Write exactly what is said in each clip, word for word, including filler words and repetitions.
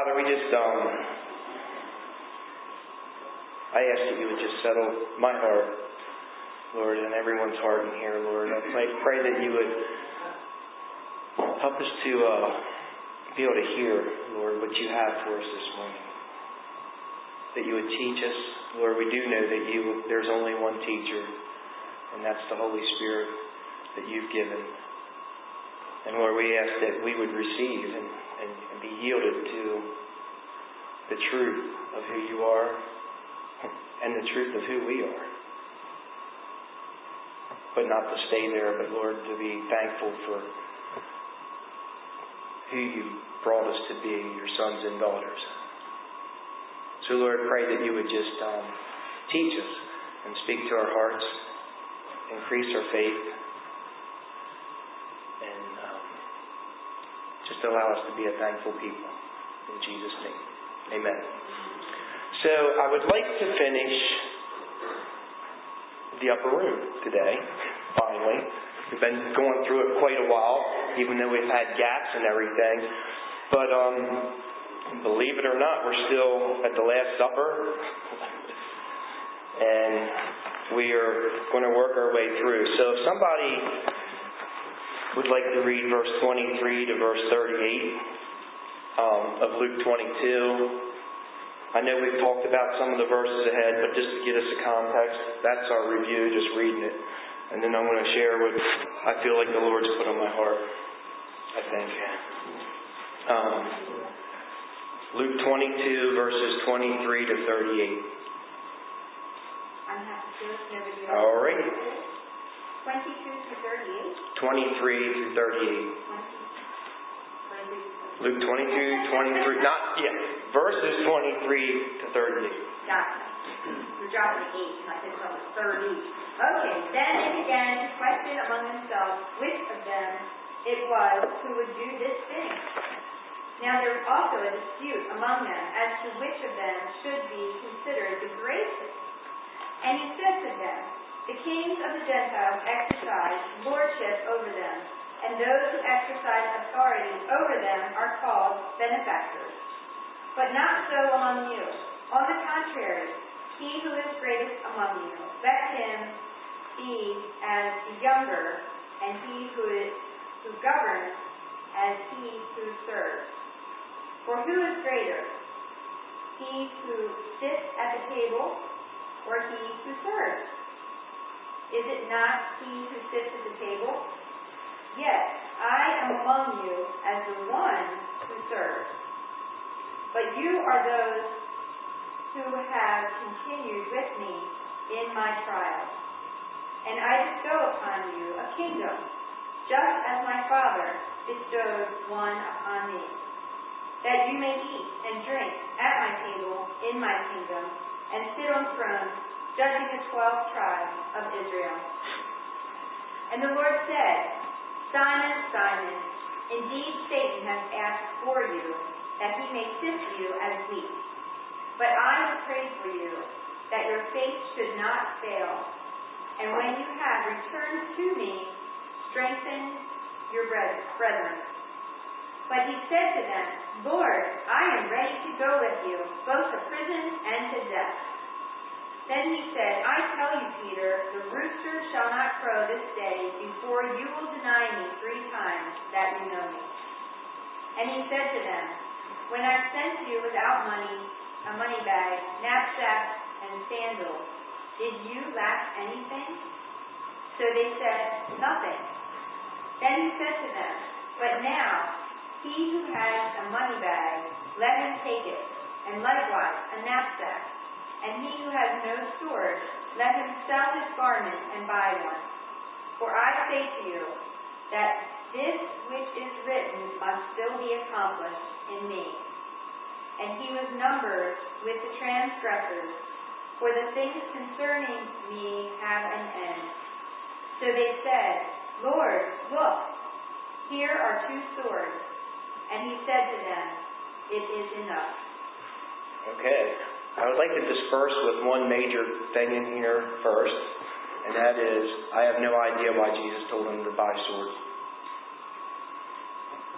Father, we just, um, I ask that you would just settle my heart, Lord, and everyone's heart in here, Lord. I pray, pray that you would help us to uh, be able to hear, Lord, what you have for us this morning. That you would teach us. Lord, we do know that you there's only one teacher, and that's the Holy Spirit that you've given. And Lord, we ask that we would receive and, and, and be yielded to the truth of who you are and the truth of who we are. But not to stay there, but Lord, to be thankful for who you brought us to be, your sons and daughters. So Lord, pray that you would just um, teach us and speak to our hearts, increase our faith, and um, just allow us to be a thankful people. In Jesus' name, amen. So I would like to finish the upper room today, finally. We've been going through it quite a while, even though we've had gaps and everything. But um, believe it or not, we're still at the Last Supper. And we are going to work our way through. So if somebody would like to read verse twenty-three to verse thirty-eight um, of Luke twenty-two. I know we've talked about some of the verses ahead, but just to get us a context, that's our review, just reading it. And then I'm going to share what I feel like the Lord's put on my heart, I think. Um, Luke twenty-two, verses twenty-three to thirty-eight. I'm happy to nobody else. All right. twenty-two to thirty-eight? twenty-three through thirty-eight. Luke twenty-two, twenty-three, not, yeah, verses twenty-three to thirty-eight. Gotcha. We're dropping the eight, and I think it was thirty. Okay, then they began to question among themselves which of them it was who would do this thing. Now there was also a dispute among them as to which of them should be considered the greatest. And he said to them, the kings of the Gentiles exercise lordship over them, and those who exercise authority over them are called benefactors. But not so among you. On the contrary, he who is greatest among you, let him be as the younger, and he who is who governs as he who serves. For who is greater, he who sits at the table, or he who serves? Is it not he who sits at the table? Yes, I am among you as the one who serves. But you are those who have continued with me in my trials. And I bestow upon you a kingdom, just as my Father bestowed one upon me, that you may eat and drink at my table in my kingdom, and sit on thrones, judging the twelve tribes of Israel. And the Lord said, Simon, Simon, indeed Satan has asked for you, that he may sift you as wheat. But I have prayed for you, that your faith should not fail. And when you have returned to me, strengthen your brethren. But he said to them, Lord, I am ready to go with you, both to prison and to death. Then he said, I tell you, Peter, the rooster shall not crow this day before you will deny me three times that you know me. And he said to them, when I sent you without money, a money bag, knapsack, and sandals, did you lack anything? So they said, nothing. Then he said to them, but now, he who has a money bag, let him take it, and likewise a knapsack. And he who has no sword, let him sell his garment and buy one. For I say to you, that this which is written must still be accomplished in me. And he was numbered with the transgressors, for the things concerning me have an end. So they said, Lord, look, here are two swords. And he said to them, it is enough. Okay. I would like to disperse with one major thing in here first, and that is, I have no idea why Jesus told them to buy swords. I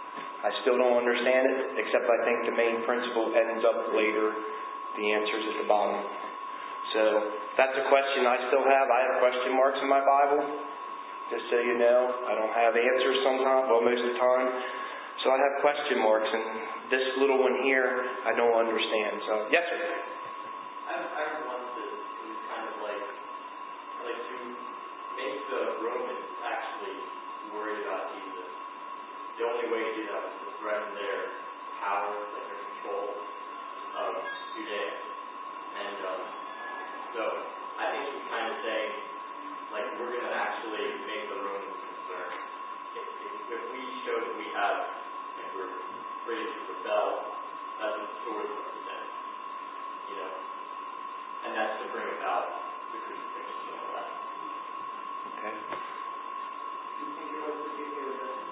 I still don't understand it, except I think the main principle ends up later. The answer's at the bottom. So that's a question I still have. I have question marks in my Bible. Just so you know, I don't have answers sometimes, well, most of the time. So I have question marks, and this little one here, I don't understand. So, yes, sir? I have one that is kind of like, like to make the Romans actually worry about Jesus. The only way to do that was to threaten their power, like their control of Judea. And um, so I think he's kind of saying, like, we're going to actually make the Romans concerned. If, if, if we show that we have, like, we're ready to rebel, that's what the sword represents. You know? And that's to bring about the crucifixion and all that. Okay. Do you think it was particularly written?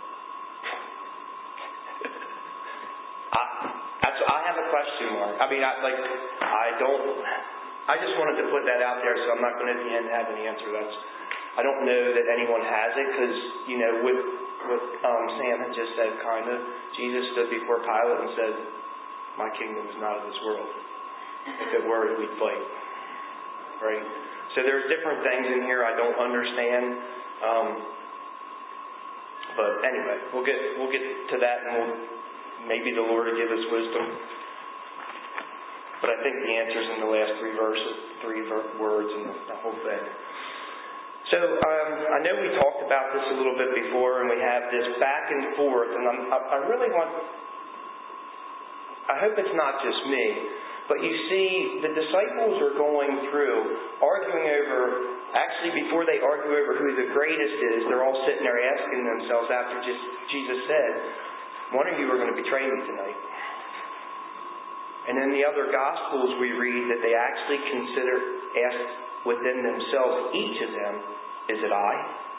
I, that's, I have a question mark. I mean, I, like, I don't, I just wanted to put that out there, so I'm not going to at the end have an answer. That's, I don't know that anyone has it, because, you know, with what um, Sam had just said, kind of, Jesus stood before Pilate and said, my kingdom is not of this world. If it were, we'd fight. Right? So there's different things in here I don't understand. Um, but anyway, we'll get we'll get to that, and we'll maybe the Lord will give us wisdom. But I think the answer's in the last three verses, three ver- words in the, the whole thing. So um, I know we talked about this a little bit before, and we have this back and forth, and I'm, I, I really want. I hope it's not just me, but you see, the disciples are going through arguing over. Actually, before they argue over who the greatest is, they're all sitting there asking themselves after just Jesus said, "One of you are going to betray me tonight." And in the other Gospels, we read that they actually consider, ask within themselves, each of them, is it I?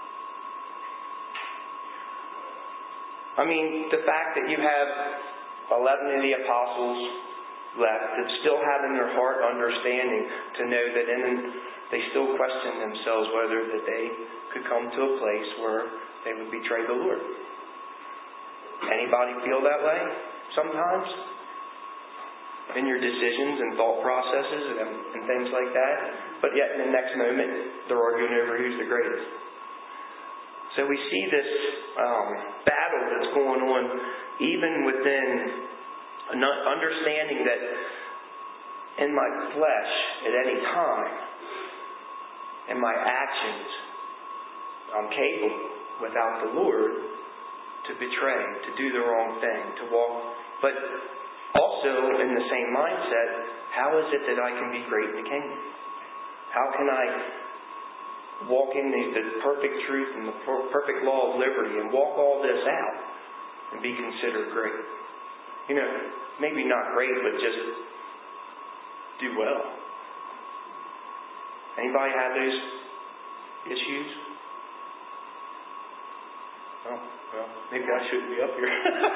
I mean, the fact that you have eleven of the apostles left that still have in their heart understanding to know that in, they still question themselves whether that they could come to a place where they would betray the Lord. Anybody feel that way sometimes? In your decisions and thought processes and, and things like that. But yet in the next moment, they're arguing over who's the greatest. So we see this um, battle that's going on even within an understanding that in my flesh at any time, in my actions, I'm capable without the Lord to betray, to do the wrong thing, to walk. But also, in the same mindset, how is it that I can be great in the kingdom? How can I walk in the, the perfect truth and the per- perfect law of liberty and walk all this out and be considered great? You know, maybe not great, but just do well. Anybody have those issues? Oh, well, maybe I shouldn't be up here.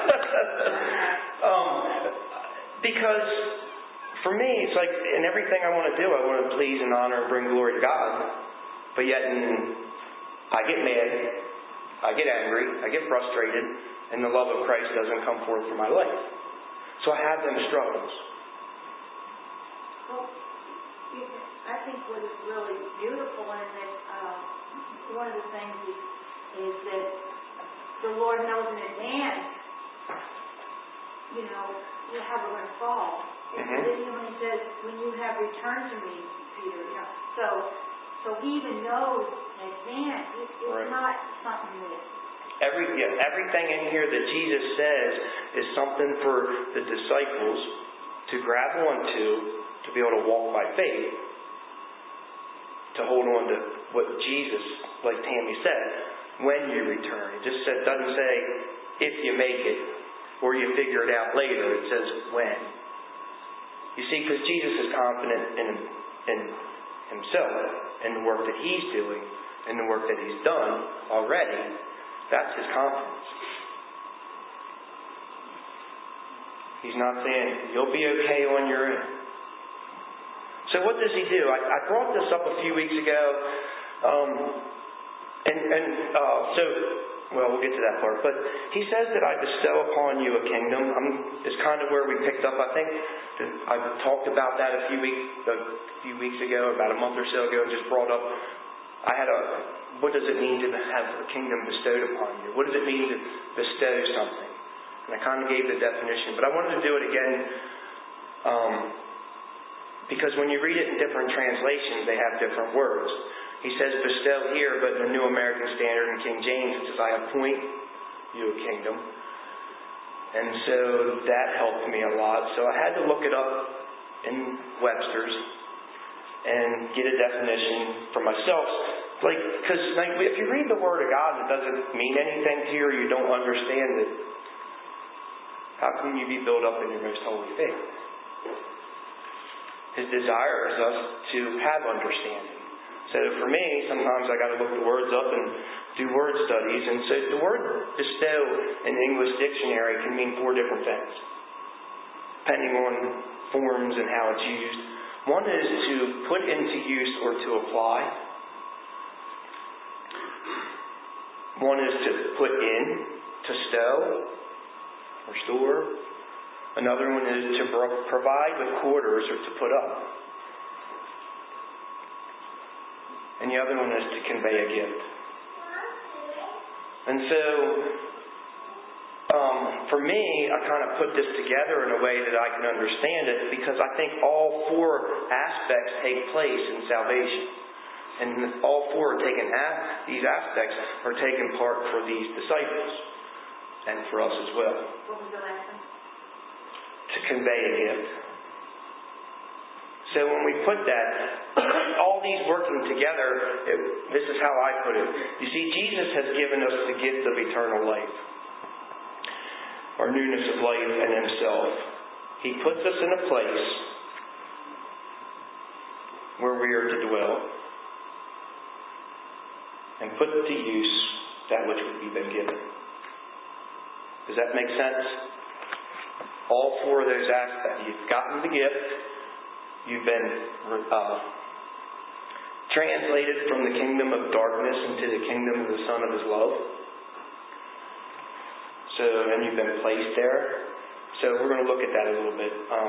um, because for me, it's like in everything I want to do, I want to please and honor and bring glory to God. But yet, in, I get mad, I get angry, I get frustrated, and the love of Christ doesn't come forth from my life. So I have them struggles. Well, I think what is really beautiful in that, uh, one of the things is, is that the Lord knows in advance, you know, how we're going to fall. Mm-hmm. And when He says, "When you have returned to me, Peter," you know, so so He even knows in advance. It, it's right. Not something that. Every yeah, everything in here that Jesus says is something for the disciples to grab onto, to be able to walk by faith, to hold on to what Jesus, like Tammy said, when you return. It just said, doesn't say if you make it or you figure it out later. It says when. You see, because Jesus is confident in, in Himself and the work that He's doing and the work that He's done already. That's His confidence. He's not saying, you'll be okay on your own. So what does He do? I, I brought this up a few weeks ago. Um, and and uh, so well, we'll get to that part. But he says that I bestow upon you a kingdom. I'm, it's kind of where we picked up, I think. I talked about that a few weeks a few weeks ago, about a month or so ago, and just brought up. I had a. What does it mean to have a kingdom bestowed upon you? What does it mean to bestow something? And I kind of gave the definition, but I wanted to do it again um, because when you read it in different translations, they have different words. He says bestow here, but in the New American Standard and King James, it says I appoint you a kingdom. And so that helped me a lot. So I had to look it up in Webster's and get a definition for myself. Like, because like, if you read the Word of God, it doesn't mean anything to you, or you don't understand it. How can you be built up in your most holy faith? His desire is us to have understanding. So for me, sometimes I got to look the words up and do word studies. And so the word bestow in the English dictionary can mean four different things, depending on forms and how it's used. One is to put into use or to apply. One is to put in, to stow or store. Another one is to provide with quarters or to put up. And the other one is to convey a gift. And so, um, for me, I kind of put this together in a way that I can understand it, because I think all four aspects take place in salvation. And all four are taken, these aspects are taken part for these disciples. And for us as well. What was the last one? To convey a gift. So when we put that, all these working together, it, this is how I put it. You see, Jesus has given us the gift of eternal life, or newness of life in Himself. He puts us in a place where we are to dwell and put to use that which we've been given. Does that make sense? All four of those aspects. You've gotten the gift. You've been uh, translated from the kingdom of darkness into the kingdom of the Son of His love. So, and you've been placed there. So we're going to look at that a little bit. Um,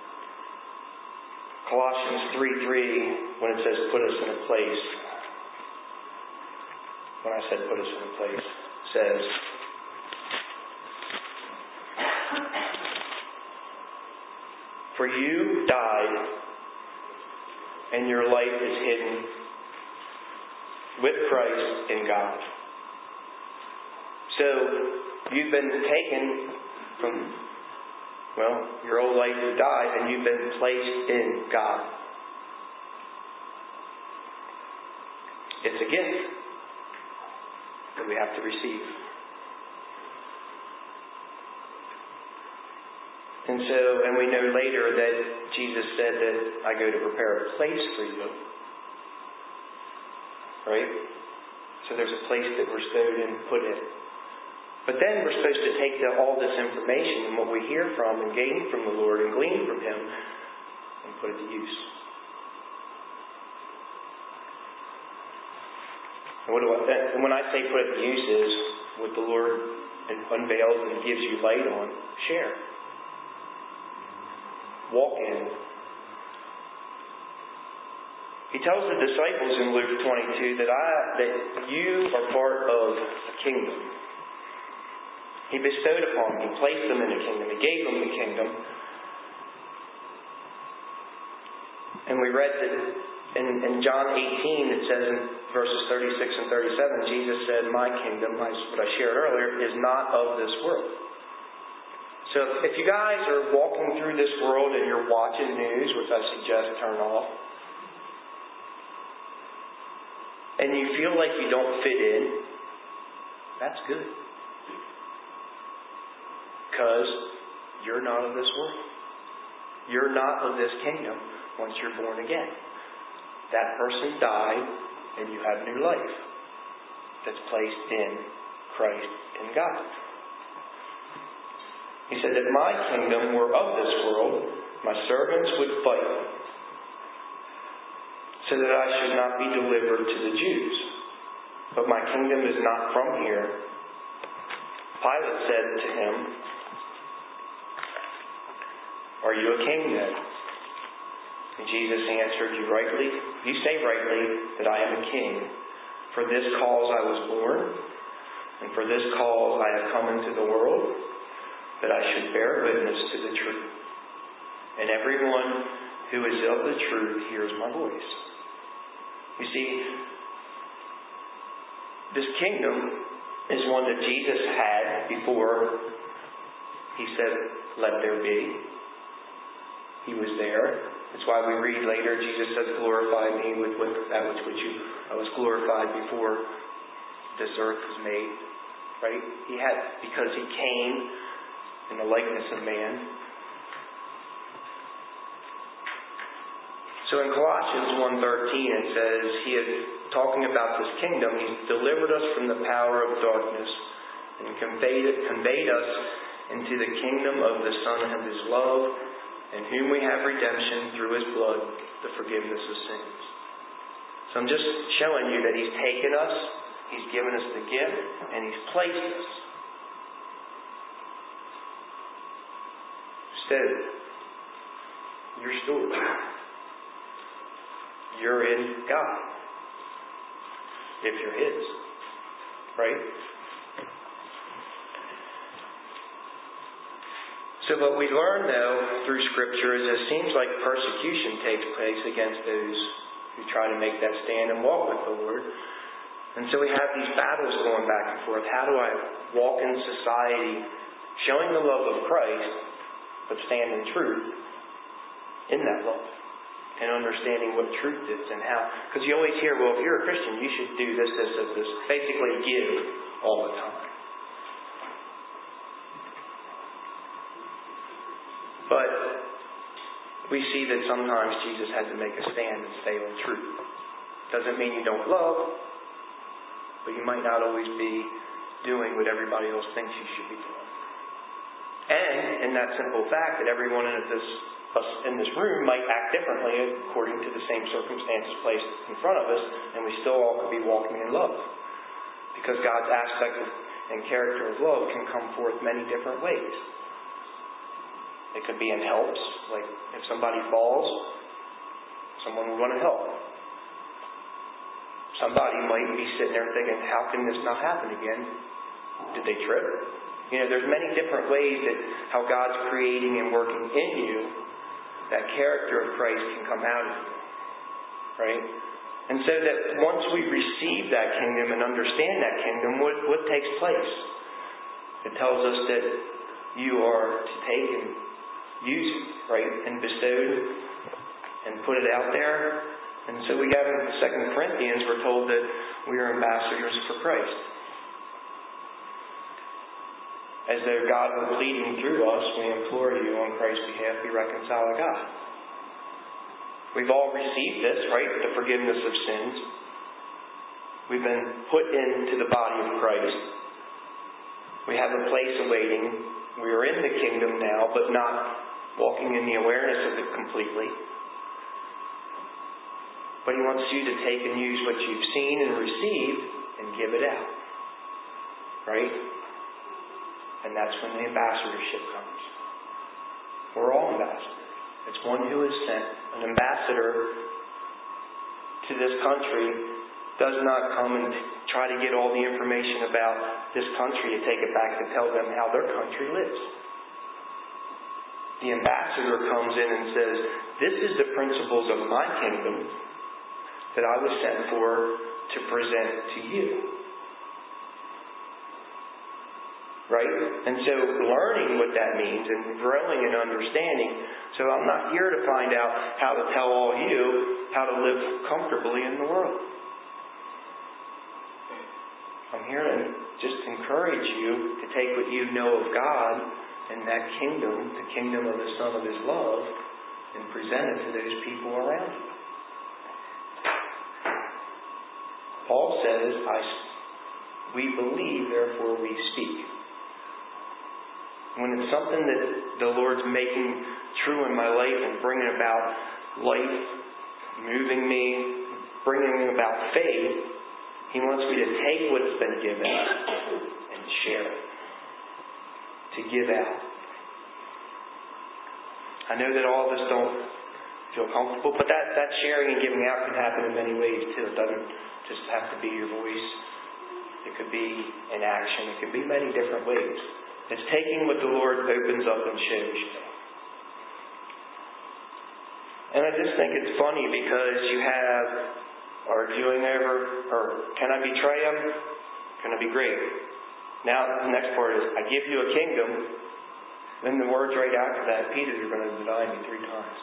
Colossians three three, when it says put us in a place, when I said put us in a place, says, for you died, and your life is hidden with Christ in God. So, you've been taken from, well, your old life has died, and you've been placed in God. It's a gift that we have to receive. And so, and we know later that Jesus said that I go to prepare a place for you. Right? So there's a place that we're stowed in, put in. But then we're supposed to take the, all this information and what we hear from and gain from the Lord and glean from Him and put it to use. And what do I, and when I say put it to use is what the Lord unveils and gives you light on, share. Walk in. He tells the disciples in Luke twenty-two that I that you are part of a kingdom. He bestowed upon them. He placed them in a kingdom. He gave them the kingdom. And we read that in, in John eighteen, it says in verses thirty-six and thirty-seven, Jesus said, my kingdom, what I shared earlier, is not of this world. So if you guys are walking through this world and you're watching news, which I suggest turn off, and you feel like you don't fit in, that's good. Because you're not of this world. You're not of this kingdom once you're born again. That person died and you have new life that's placed in Christ in God. He said that my kingdom were of this world, my servants would fight, so that I should not be delivered to the Jews. But my kingdom is not from here, Pilate said to him, "Are you a king then?" And Jesus answered, "You rightly, you say rightly that I am a king. For this cause I was born, and for this cause I have come into the world, that I should bear witness to the truth. And everyone who is of the truth hears my voice." You see, this kingdom is one that Jesus had before He said, "Let there be." He was there. That's why we read later, Jesus said, "Glorify me with, with that which, which you, I was glorified before this earth was made." Right? He had, because He came in the likeness of man. So in Colossians one thirteen it says, He is talking about this kingdom. He's delivered us from the power of darkness and conveyed, conveyed us into the kingdom of the Son of His love, in whom we have redemption through His blood, the forgiveness of sins. So I'm just showing you that He's taken us, He's given us the gift, and He's placed us. Said, your story. You're in God. If you're His. Right? So what we learn, though, through Scripture is it seems like persecution takes place against those who try to make that stand and walk with the Lord. And so we have these battles going back and forth. How do I walk in society showing the love of Christ, but stand in truth in that love? And understanding what truth is and how. Because you always hear, well, if you're a Christian, you should do this, this, this, this. Basically give all the time. But we see that sometimes Jesus had to make a stand and stay on truth. Doesn't mean you don't love, but you might not always be doing what everybody else thinks you should be doing. And in that simple fact that everyone in this us in this room might act differently according to the same circumstances placed in front of us, and we still all could be walking in love. Because God's aspect of, and character of love can come forth many different ways. It could be in helps, like if somebody falls, someone would want to help. Somebody might be sitting there thinking, how can this not happen again? Did they trip? You know, there's many different ways that how God's creating and working in you, that character of Christ can come out of you. Right? And so that once we receive that kingdom and understand that kingdom, what, what takes place? It tells us that you are to take and use it, right? And bestowed and put it out there. And so we have in Second Corinthians, we're told that we are ambassadors for Christ. As though God were pleading through us, we implore you on Christ's behalf, be reconciled to God. We've all received this, right? The forgiveness of sins. We've been put into the body of Christ. We have a place awaiting. We are in the kingdom now, but not walking in the awareness of it completely. But He wants you to take and use what you've seen and received and give it out. Right? And that's when the ambassadorship comes. We're all ambassadors. It's one who is sent. An ambassador to this country does not come and try to get all the information about this country and take it back to tell them how their country lives. The ambassador comes in and says, this is the principles of my kingdom that I was sent for to present to you. Right? And so learning what that means and growing in understanding. So I'm not here to find out how to tell all you how to live comfortably in the world. I'm here to just encourage you to take what you know of God and that kingdom, the kingdom of the Son of His love, and present it to those people around you. Paul says, I, we believe, therefore we speak. When it's something that the Lord's making true in my life and bringing about life, moving me, bringing about faith, He wants me to take what's been given and share it. to give out. I know that all of us don't feel comfortable, but that, that sharing and giving out can happen in many ways too. It doesn't just have to be your voice. It could be in action. It could be many different ways. It's taking what the Lord opens up and shows you. And I just think it's funny because you have arguing over, or can I betray him? Can I be great? Now the next part is, I give you a kingdom. Then the words right after that, Peter, you're going to deny me three times.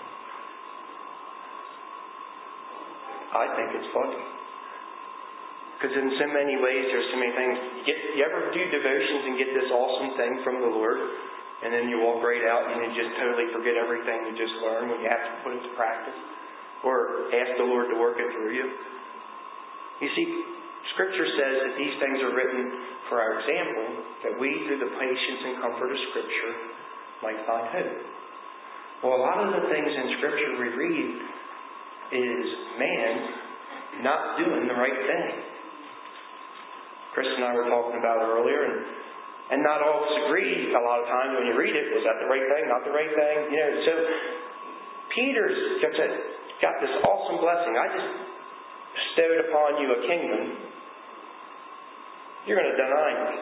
I think it's funny. Because in so many ways, there's so many things. You, get, you ever do devotions and get this awesome thing from the Lord, and then you walk right out and you just totally forget everything you just learned when you have to put it to practice? Or ask the Lord to work it through you? You see, Scripture says that these things are written for our example, that we, through the patience and comfort of Scripture, might find hope. Well, a lot of the things in Scripture we read is man not doing the right thing. Chris and I were talking about it earlier, and, and not all of us agree a lot of times when you read it. Was that the right thing? Not the right thing? You know, so Peter's got, to, got this awesome blessing. I just bestowed upon you a kingdom. You're going to deny me.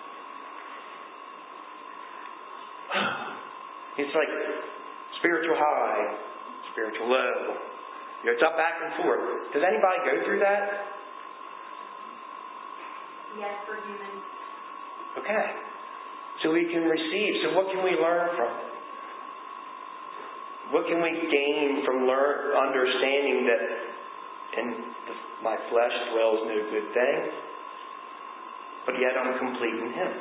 It's like spiritual high, spiritual low. You know, it's up, back, and forth. Does anybody go through that? Yes, for humans. Okay. So we can receive. So what can we learn from it? What can we gain from learn, understanding that in the, my flesh dwells no good thing, but yet I'm complete in Him?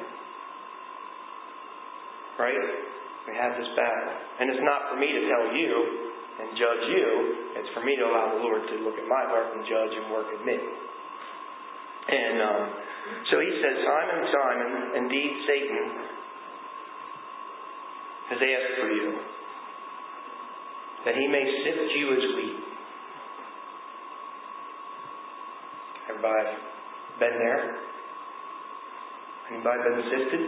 Right? We have this battle. And it's not for me to tell you and judge you. It's for me to allow the Lord to look at my heart and judge and work in me. And um, so he says, Simon, Simon, indeed Satan has asked for you, that he may sift you as wheat. Everybody been there? Anybody been sifted?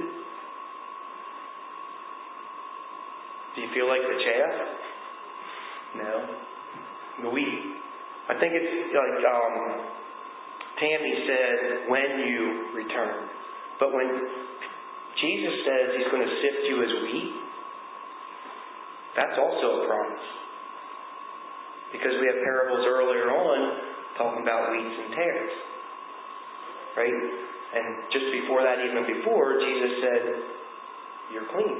Do you feel like the chaff? No. The wheat. I think it's like um, Tammy said, when you return. But when Jesus says He's going to sift you as wheat, that's also a promise. Because we have parables earlier on talking about wheats and tares. Right? And just before that, even before, Jesus said, you're clean.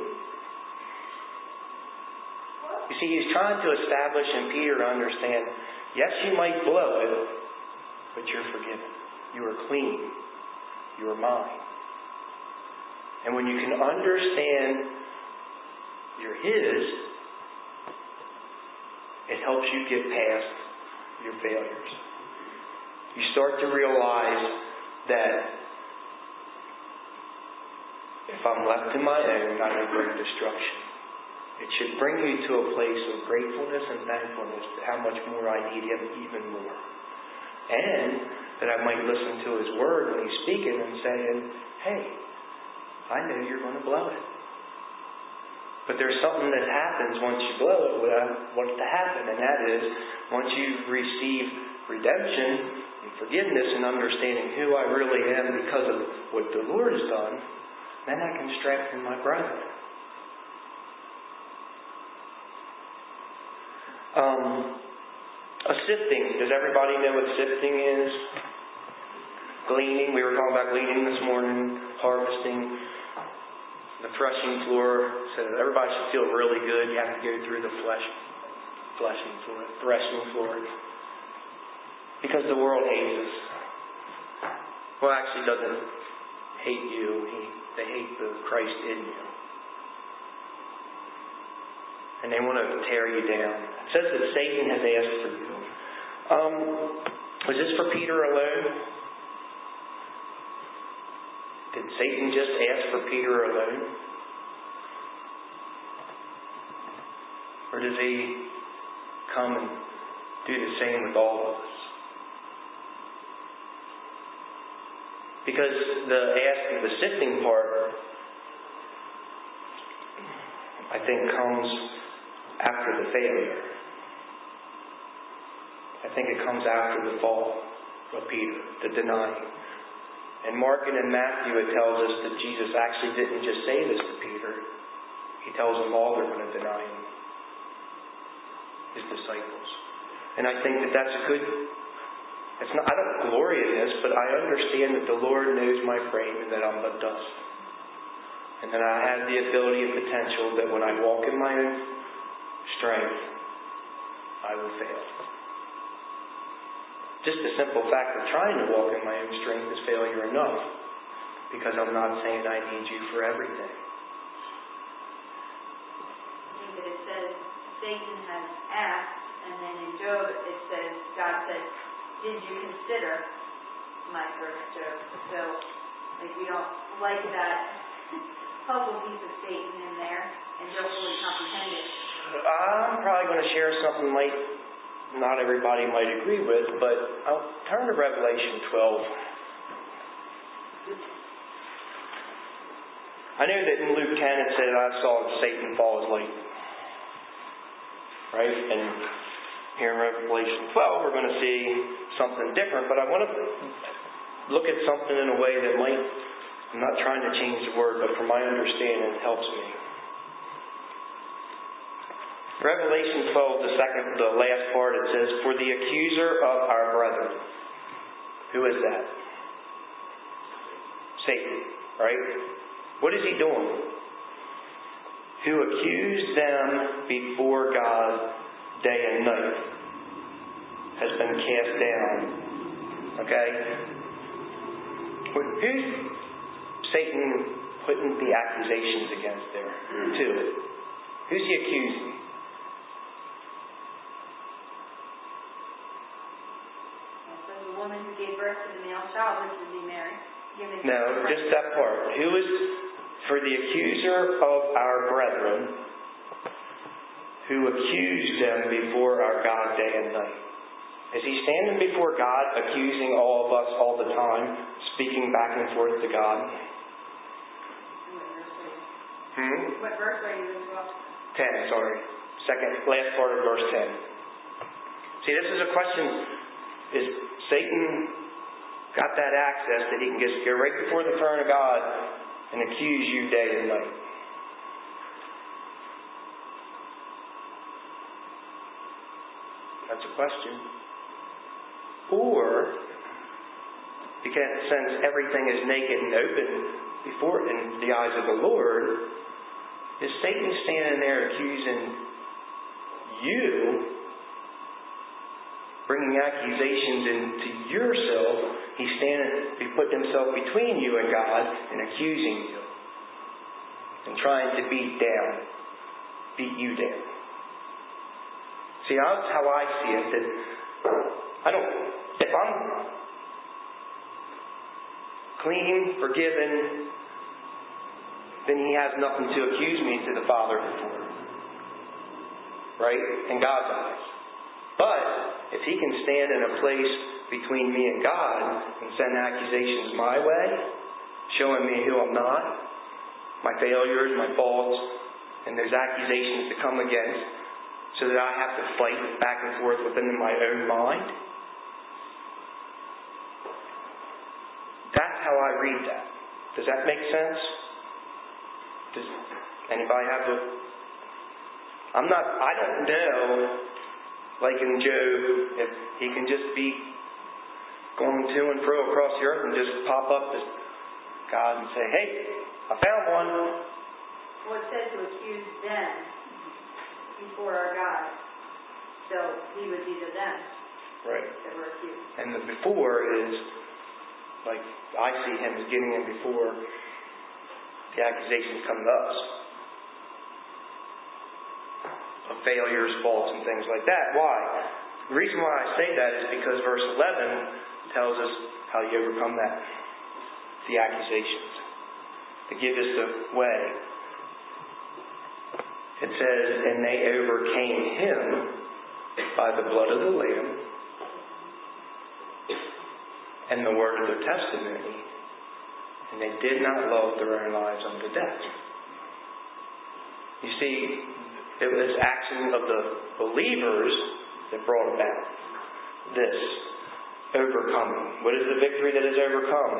You see, He's trying to establish in Peter to understand, yes, you might blow it, but you're forgiven. You are clean. You are mine. And when you can understand you're His, it helps you get past your failures. You start to realize that if I'm left to my own, I will bring destruction. It should bring you to a place of gratefulness and thankfulness to how much more I need Him even more. And that I might listen to His Word when He's speaking and saying, hey, I know you're going to blow it. But there's something that happens once you blow it, what I want to happen, and that is, once you receive redemption and forgiveness and understanding who I really am because of what the Lord has done, then I can strengthen my brother. Um, a sifting. Does everybody know what sifting is? Gleaning. We were talking about gleaning this morning. Harvesting. The threshing floor. So everybody should feel really good. You have to go through the flesh, threshing floor, threshing floor. Because the world hates us. Well, actually, doesn't hate you. He, they hate the Christ in you. And they want to tear you down. It says that Satan has asked for you. Um, was this for Peter alone? Did Satan just ask for Peter alone? Or does he come and do the same with all of us? Because the asking, the sifting part I think, comes after the failure. I think it comes after the fall of Peter, the denying. In Mark and in Matthew, it tells us that Jesus actually didn't just say this to Peter. He tells them all they're going to deny him, his disciples. And I think that that's a good... It's not, I don't glory in this, but I understand that the Lord knows my frame and that I'm but dust. And that I have the ability and potential that when I walk in my own strength, I will fail. Just the simple fact of trying to walk in my own strength is failure enough. Because I'm not saying I need you for everything. I think that it says Satan has asked, and then in Job it says, God said, did you consider my servant Job? So, like, we don't like that puzzle piece of Satan in there and don't really comprehend it. I'm probably going to share something like not everybody might agree with, but I'll turn to Revelation twelve. I know that in Luke ten it said, I saw Satan fall as lightning. Right? And here in Revelation twelve we're going to see something different, but I want to look at something in a way that might, I'm not trying to change the word, but from my understanding it helps me. Revelation twelve, the second, the last part, it says, for the accuser of our brethren. Who is that? Satan, right? What is he doing? Who accused them before God day and night has been cast down. Okay? Who's Satan putting the accusations against there to it? Who's he accusing? The woman who gave birth to the male child, which would be Mary. No, just that part. Who is for the accuser of our brethren, who accused them before our God day and night? Is he standing before God accusing all of us all the time, speaking back and forth to God? Hmm? What verse are you in? ten, sorry. Second, last part of verse ten. See, this is a question. Is Satan got that access that he can just go right before the throne of God and accuse you day and night? That's a question. Or, because since everything is naked and open before in the eyes of the Lord, is Satan standing there accusing you, bringing accusations into yourself? He's standing, he put himself between you and God and accusing you and trying to beat down, beat you down. See, that's how I see it. That I don't, if I'm clean, forgiven, then he has nothing to accuse me to the Father for. Right? In God's eyes. But if he can stand in a place between me and God and send accusations my way, showing me who I'm not, my failures, my faults, and there's accusations to come against, so that I have to fight back and forth within my own mind. That's how I read that. Does that make sense? Does anybody have a... I'm not... I don't know, like in Job, if he can just be going to and fro across the earth and just pop up to God and say, hey, I found one. Well, it says to accuse them before our God. So he would be the them. Right. That were accused. And the before is, like, I see him as getting in before the accusations come to us. Of failures, faults, and things like that. Why? The reason why I say that is because verse eleven tells us how you overcome that. The accusations. To give us the way. It says, and they overcame him by the blood of the Lamb and the word of their testimony, and they did not love their own lives unto death. You see, it was action of the believers that brought about this overcoming. What is the victory that is overcome?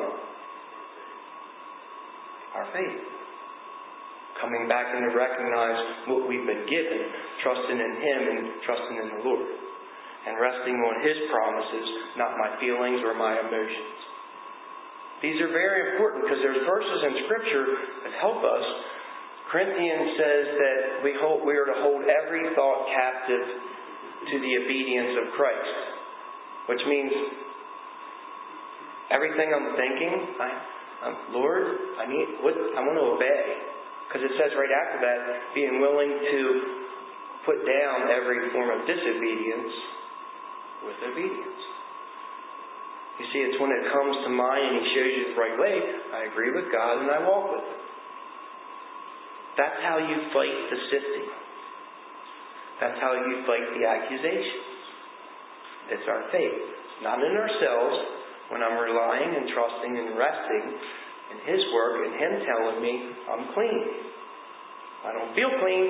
Our faith. Coming back and to recognize what we've been given, trusting in Him and trusting in the Lord. And resting on His promises, not my feelings or my emotions. These are very important because there's verses in Scripture that help us. Corinthians says that we hold, we are to hold every thought captive to the obedience of Christ. Which means everything I'm thinking, I, um, Lord, I need, what, I want to obey. Because it says right after that, being willing to put down every form of disobedience with obedience. You see, it's when it comes to mind and He shows you the right way, I agree with God and I walk with Him. That's how you fight the sifting. That's how you fight the accusations. It's our faith. Not in ourselves, when I'm relying and trusting and resting in His work and Him telling me I'm clean. I don't feel clean.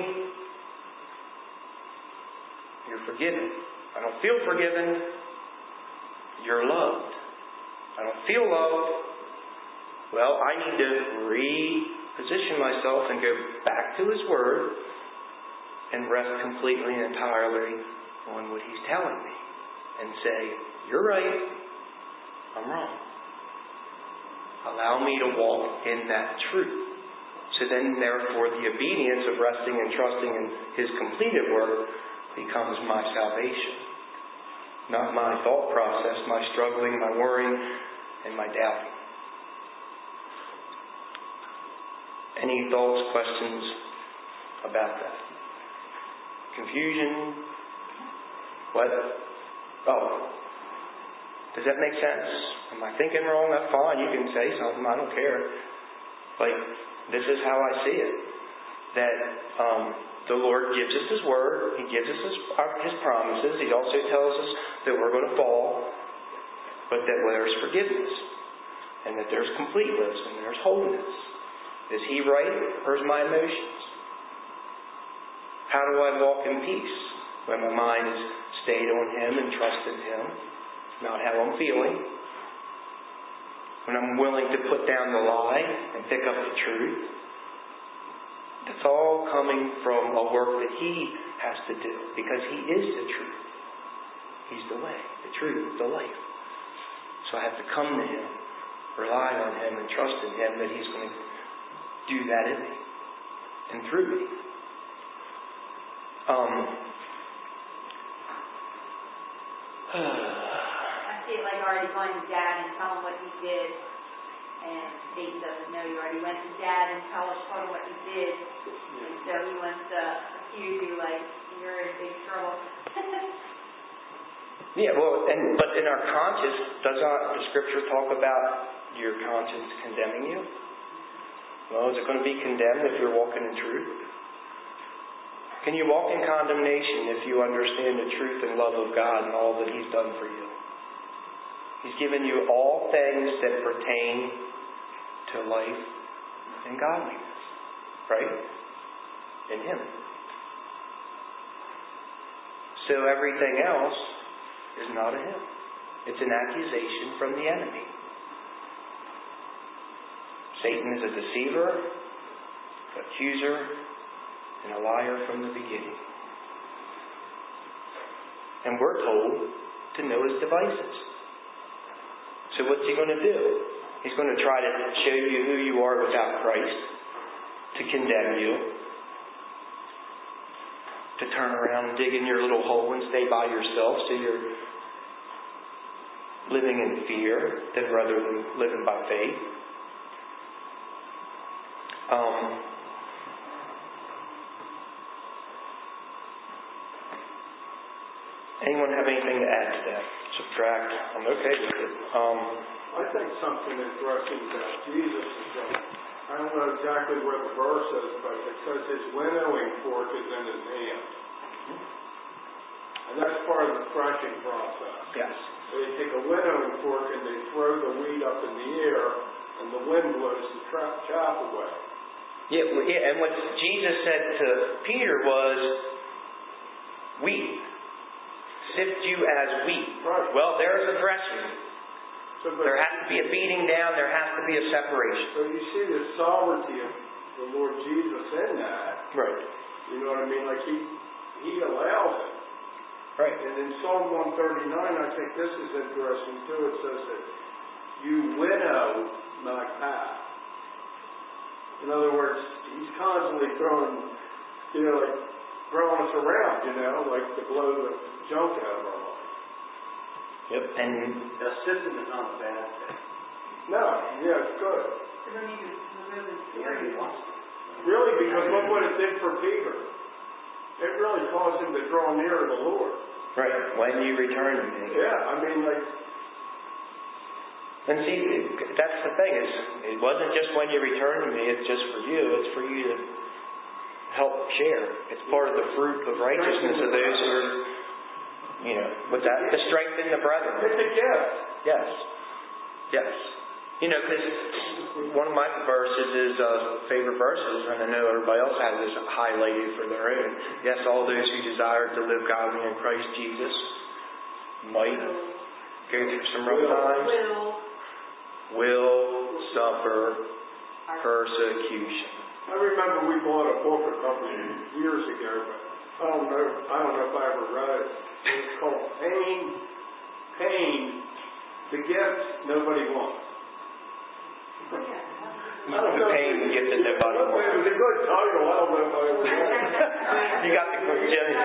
You're forgiven. I don't feel forgiven. You're loved. I don't feel loved. Well, I need to reposition myself and go back to His Word and rest completely and entirely on what He's telling me. And say, you're right. I'm wrong. Allow me to walk in that truth. So then, therefore, the obedience of resting and trusting in His completed work becomes my salvation. Not my thought process, my struggling, my worrying, and my doubting. Any thoughts, questions about that? Confusion? What? Oh. Does that make sense? Am I thinking wrong? That's fine. You can say something. I don't care. Like, this is how I see it. That um, the Lord gives us His Word. He gives us His, our, His promises. He also tells us that we're going to fall, but that there's forgiveness, and that there's completeness, and there's wholeness. Is He right, or is my emotions? How do I walk in peace when my mind is stayed on Him and trust in Him, not how I'm feeling? When I'm willing to put down the lie and pick up the truth. It's all coming from a work that He has to do, because He is the truth. He's the way, the truth, the life. So I have to come to Him, rely on Him, and trust in Him that He's going to do that in me and through me. Um, I see it like already going to Dad and tell him what he did, and Satan doesn't know you already went to Dad and tell us told him what you did, and so he wants to accuse you like you're in big trouble. yeah, well, and but in our conscience, does not the Scripture talk about your conscience condemning you? Well, is it going to be condemned if you're walking in truth? Can you walk in condemnation if you understand the truth and love of God and all that He's done for you? He's given you all things that pertain to life and godliness. Right? In Him. So everything else is not of Him. It's an accusation from the enemy. Satan is a deceiver, accuser, and a liar from the beginning. And we're told to know his devices. So what's he going to do? He's going to try to show you who you are without Christ, to condemn you, to turn around and dig in your little hole and stay by yourself so you're living in fear than rather than living by faith. Um, anyone have anything to add to that? Subtract? I'm okay with it. Um, I think something interesting about Jesus is that I don't know exactly where the verse is, but it says his winnowing fork is in his hand. And that's part of the threshing process. yes. They take a winnowing fork and they throw the wheat up in the air, and the wind blows the tra- chaff away. Yeah, well, yeah, and what Jesus said to Peter was, wheat. Sift you as wheat. Right. Well, there's a threshing. So, but, There has to be a beating down. There has to be a separation. so you see the sovereignty of the Lord Jesus in that. Right. You know what I mean? Like He He allows it. Right. And in Psalm one thirty-nine, I think this is interesting too. It says that you winnow my path. In other words, He's constantly throwing, you know, like throwing us around, you know, like to blow the junk out of our life. Yep. And The system is not a bad thing. No, yeah, it's good. To remove it, remove it, where you want. Really, because look what it did for Peter. It really caused him to draw near to the Lord. right, when you return to me. Yeah, I mean, like, And see, that's the thing is, it wasn't just when you return to me. It's just for you. It's for you to help share. It's part of the fruit of righteousness of those who are, you know, with that to strengthen the brethren. it's a gift. Yes. Yes. You know, because one of my verses is uh, favorite verses, and I know everybody else has this highlighted for their own. Yes, all those who desire to live godly in Christ Jesus might go through some rough times, Will. will suffer persecution. I remember we bought a book a couple of years ago, but I don't know. I don't know if I ever read it. It was called Pain, Pain, the Gift Nobody Wants. Oh, yeah. The pain and gift that nobody It wants. was a good title. I don't know if I ever read it. You got the quick Jimmy.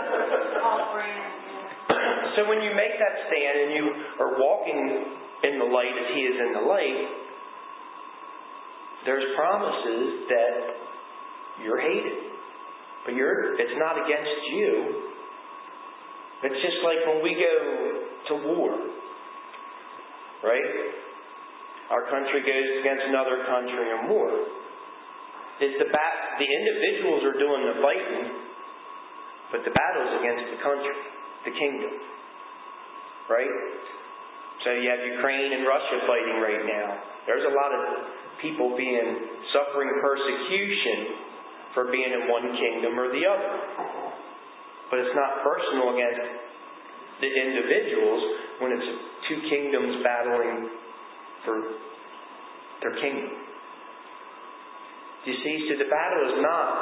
So when you make that stand and you are walking in the light as He is in the light, there's promises that you're hated. But you're it's not against you. It's just like when we go to war. Right? Our country goes against another country in war. It's the bat- the individuals are doing the fighting, but the battle's against the country, the kingdom. Right? So you have Ukraine and Russia fighting right now. There's a lot of people being suffering persecution for being in one kingdom or the other. But it's not personal against the individuals when it's two kingdoms battling for their kingdom. You see, so the battle is not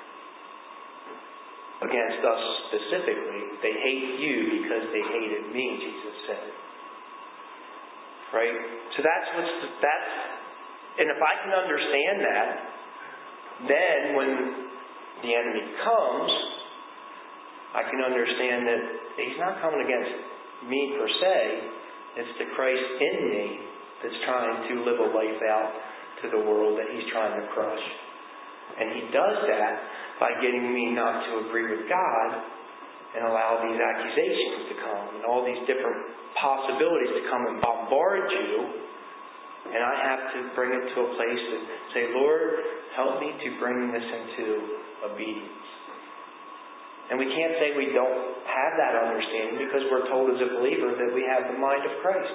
against us specifically. They hate you because they hated me, Jesus said. Right? So that's what's that's and if I can understand that, then when the enemy comes, I can understand that he's not coming against me per se. It's the Christ in me that's trying to live a life out to the world that he's trying to crush. And he does that by getting me not to agree with God and allow these accusations to come and all these different possibilities to come and bombard you. And I have to bring it to a place to say, Lord, help me to bring this into obedience. And we can't say we don't have that understanding because we're told as a believer that we have the mind of Christ.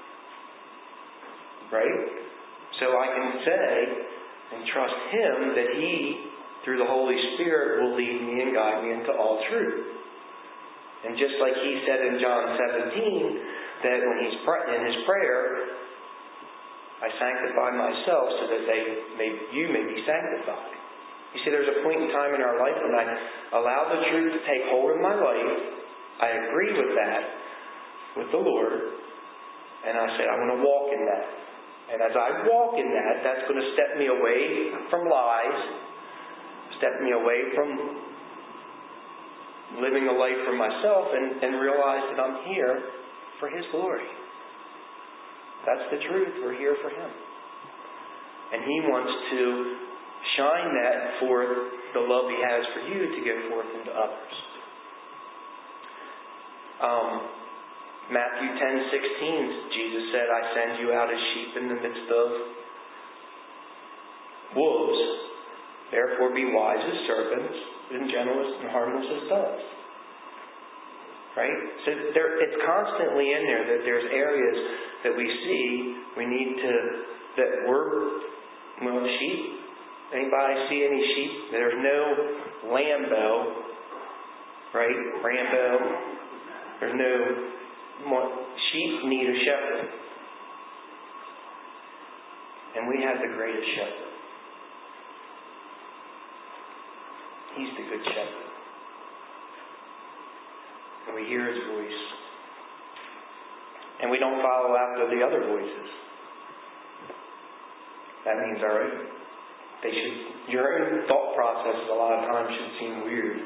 Right? So I can say and trust Him that He, through the Holy Spirit, will lead me and guide me into all truth. And just like He said in John seventeen, that when He's in His prayer, I sanctify myself so that they may, you may be sanctified. You see, there's a point in time in our life when I allow the truth to take hold of my life. I agree with that, with the Lord, and I say, I'm going to walk in that. And as I walk in that, that's going to step me away from lies, step me away from living a life for myself, and, and realize that I'm here for His glory. That's the truth. We're here for Him. And He wants to shine that forth, the love He has for you, to go forth into others. Um, Matthew ten sixteen, Jesus said, I send you out as sheep in the midst of wolves. Therefore be wise as serpents and gentle and harmless as doves. Right? So there, it's constantly in there that there's areas that we see we need to, that we're, well, sheep, Anybody see any sheep? There's no Lambo, right? Rambo. There's no more. Sheep need a shepherd. And we have the greatest shepherd. He's the good shepherd. And we hear His voice. And we don't follow after the other voices. That means our own. They should, your own thought process a lot of times should seem weird.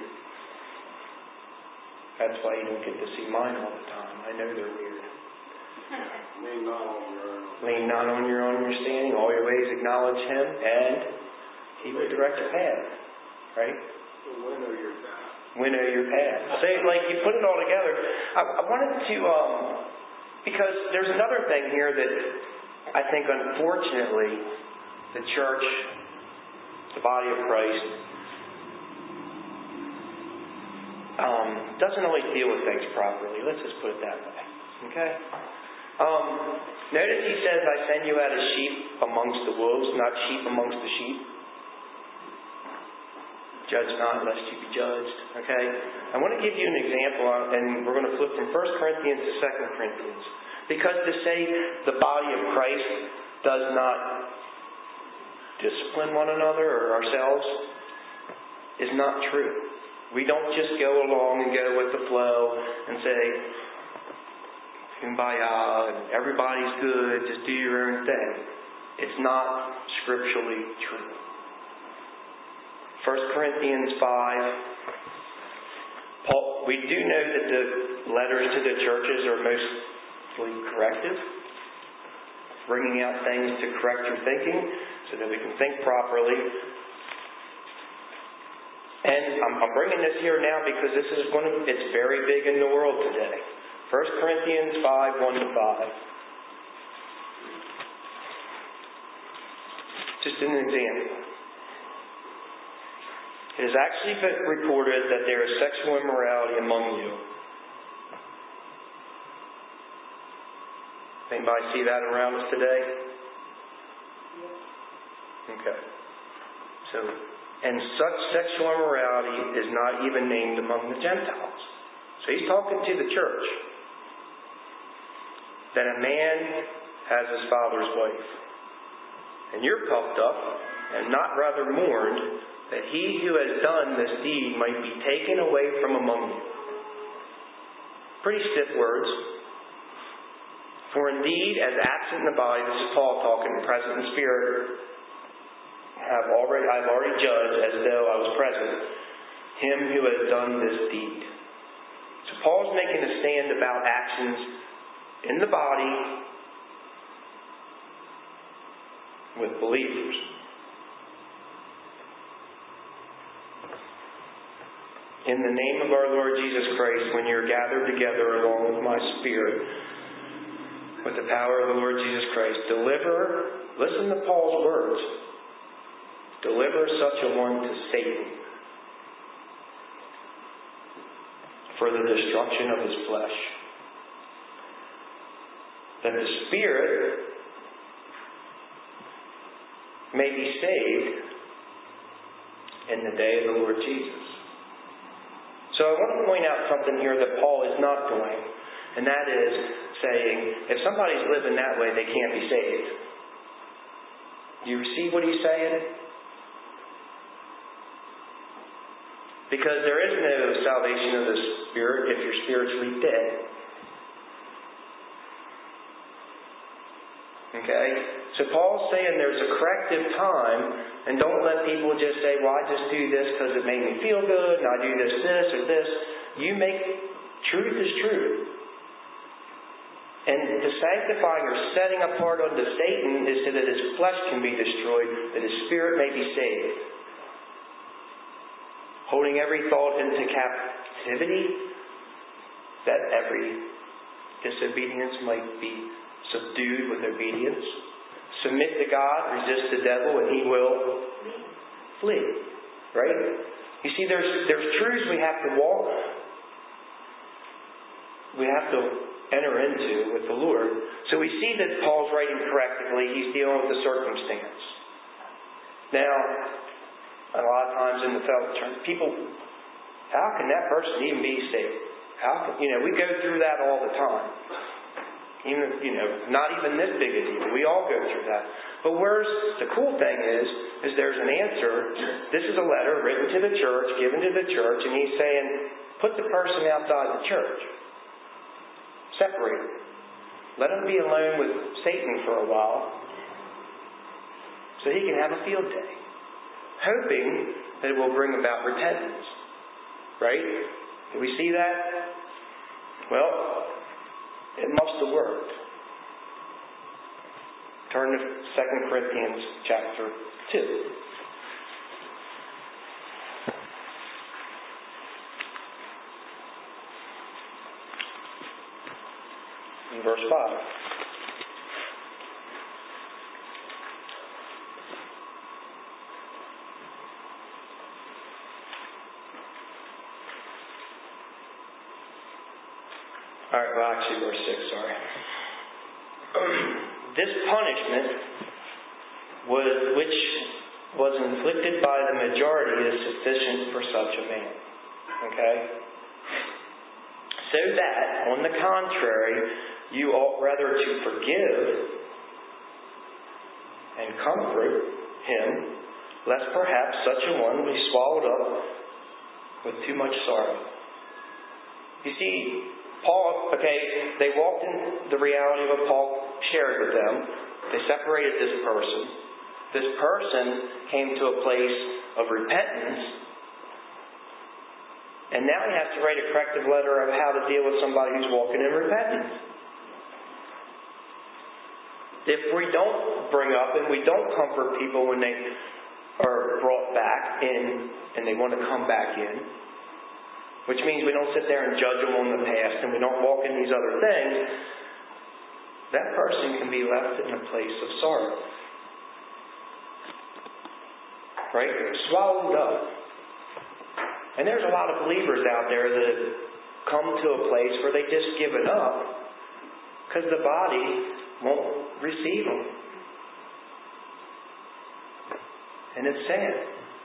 That's why you don't get to see mine all the time. I know they're weird. Lean not on your own. Lean not on your own understanding. All your ways acknowledge Him, and He will direct your path. Right? Winnow your path. Winnow your path. Say, like, you put it all together. I, I wanted to, um, because there's another thing here that I think, unfortunately, the church, the body of Christ, um, doesn't always deal with things properly. Let's just put it that way. Okay? Um, notice He says, I send you out as sheep amongst the wolves, not sheep amongst the sheep. Judge not, lest you be judged. Okay? I want to give you an example, and we're going to flip from First Corinthians to Second Corinthians. Because to say the body of Christ does not discipline one another or ourselves is not true. We don't just go along and go with the flow and say, kumbaya, and everybody's good, just do your own thing. It's not scripturally true. First Corinthians five, Paul, we do know that the letters to the churches are mostly corrective, bringing out things to correct your thinking so that we can think properly. And I'm, I'm bringing this here now because this is one of, it's very big in the world today. First Corinthians five, one to five. Just an example. It has actually been reported that there is sexual immorality among you. Anybody see that around us today? Okay. So, and such sexual immorality is not even named among the Gentiles. So he's talking to the church. That a man has his father's wife. And you're puffed up and not rather mourned that he who has done this deed might be taken away from among you. Pretty stiff words. For indeed, as absent in the body, this is Paul talking, present in spirit, have already I've already judged as though I was present him who has done this deed. So Paul's making a stand about actions in the body with believers. In the name of our Lord Jesus Christ, when you're gathered together along with my spirit, with the power of the Lord Jesus Christ, deliver, listen to Paul's words, deliver such a one to Satan for the destruction of his flesh, that the spirit may be saved in the day of the Lord Jesus. So I want to point out something here that Paul is not doing, and that is saying, if somebody's living that way, they can't be saved. Do you receive what he's saying? Because there is no salvation of the spirit if you're spiritually dead. Okay? So Paul's saying there's a corrective time, and don't let people just say, well, I just do this because it made me feel good, and I do this, this, or this. You make, truth is truth. And the sanctifying or setting apart unto Satan is so that his flesh can be destroyed, that his spirit may be saved. Holding every thought into captivity, that every disobedience might be subdued with obedience. Submit to God, resist the devil, and he will flee. Right? You see, there's there's truths we have to walk, we have to enter into with the Lord. So we see that Paul's writing correctly. He's dealing with the circumstance. Now, a lot of times in the fellowship church, people, how can that person even be saved? How can, you know, we go through that all the time. Even, you know, not even this big a deal. We all go through that. But where's the cool thing is, is there's an answer. This is a letter written to the church, given to the church, and he's saying, put the person outside the church. Separate them. Let him be alone with Satan for a while so he can have a field day. Hoping that it will bring about repentance. Right? Do we see that? Well, it must have worked. Turn to Second Corinthians chapter two. In verse five. Alright, well actually verse six, sorry. This punishment was, which was inflicted by the majority is sufficient for such a man. Okay? So that, on the contrary, you ought rather to forgive and comfort him, lest perhaps such a one be swallowed up with too much sorrow. You see, Paul, okay, they walked in the reality of what Paul shared with them. They separated this person. This person came to a place of repentance. And now he has to write a corrective letter of how to deal with somebody who's walking in repentance. If we don't bring up and we don't comfort people when they are brought back in and they want to come back in, which means we don't sit there and judge them on the past and we don't walk in these other things, that person can be left in a place of sorrow. Right? Swallowed up. And there's a lot of believers out there that have come to a place where they just give it up because the body won't receive them. And it's sad.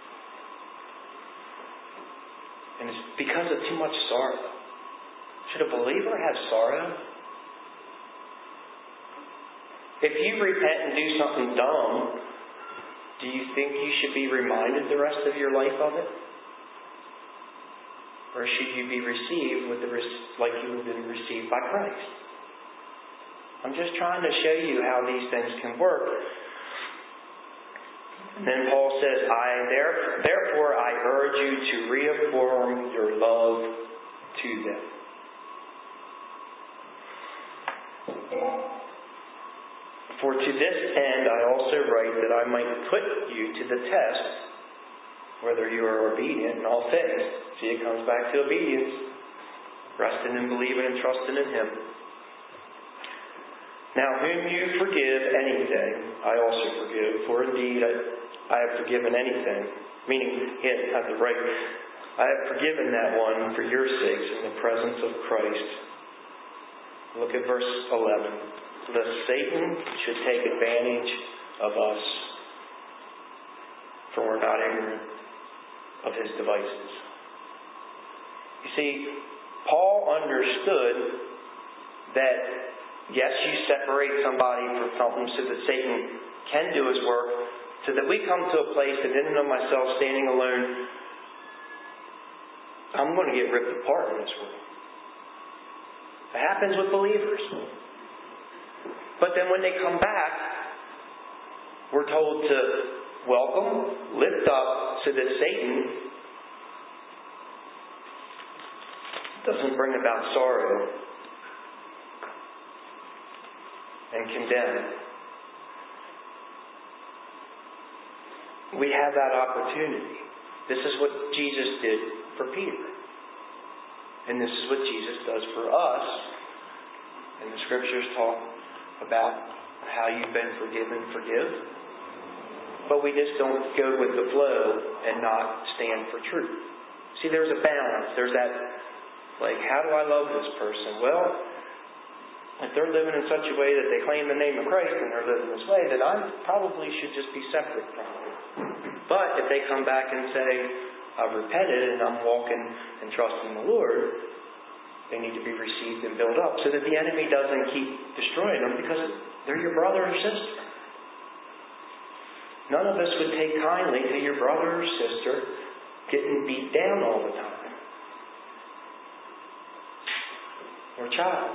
And it's because of too much sorrow. Should a believer have sorrow? If you repent and do something dumb, do you think you should be reminded the rest of your life of it? Or should you be received with the like you have been received by Christ? I'm just trying to show you how these things can work. And then Paul says, I therefore I urge you to reaffirm your love to them. For to this end I also write that I might put you to the test, whether you are obedient in all things. See, it comes back to obedience. Resting and believing and trusting in Him. Now, whom you forgive anything, I also forgive. For indeed, I, I have forgiven anything. Meaning, him at the right. I have forgiven that one for your sakes in the presence of Christ. Look at verse eleven. Lest Satan should take advantage of us, for we're not ignorant of his devices. You see, Paul understood that yes, you separate somebody from something so that Satan can do his work, so that we come to a place that in and of myself, standing alone, I'm going to get ripped apart in this world. It happens with believers. But then when they come back, we're told to welcome, lift up, so that Satan doesn't bring about sorrow and condemn. We have that opportunity. This is what Jesus did for Peter. And this is what Jesus does for us. And the scriptures talk about how you've been forgiven, forgive. But we just don't go with the flow and not stand for truth. See, there's a balance. There's that, like, how do I love this person? Well, if they're living in such a way that they claim the name of Christ and they're living this way, then I probably should just be separate from them. But if they come back and say, I've repented and I'm walking and trusting the Lord, they need to be received and built up so that the enemy doesn't keep destroying them, because they're your brother or sister. None of us would take kindly to your brother or sister getting beat down all the time. Or child.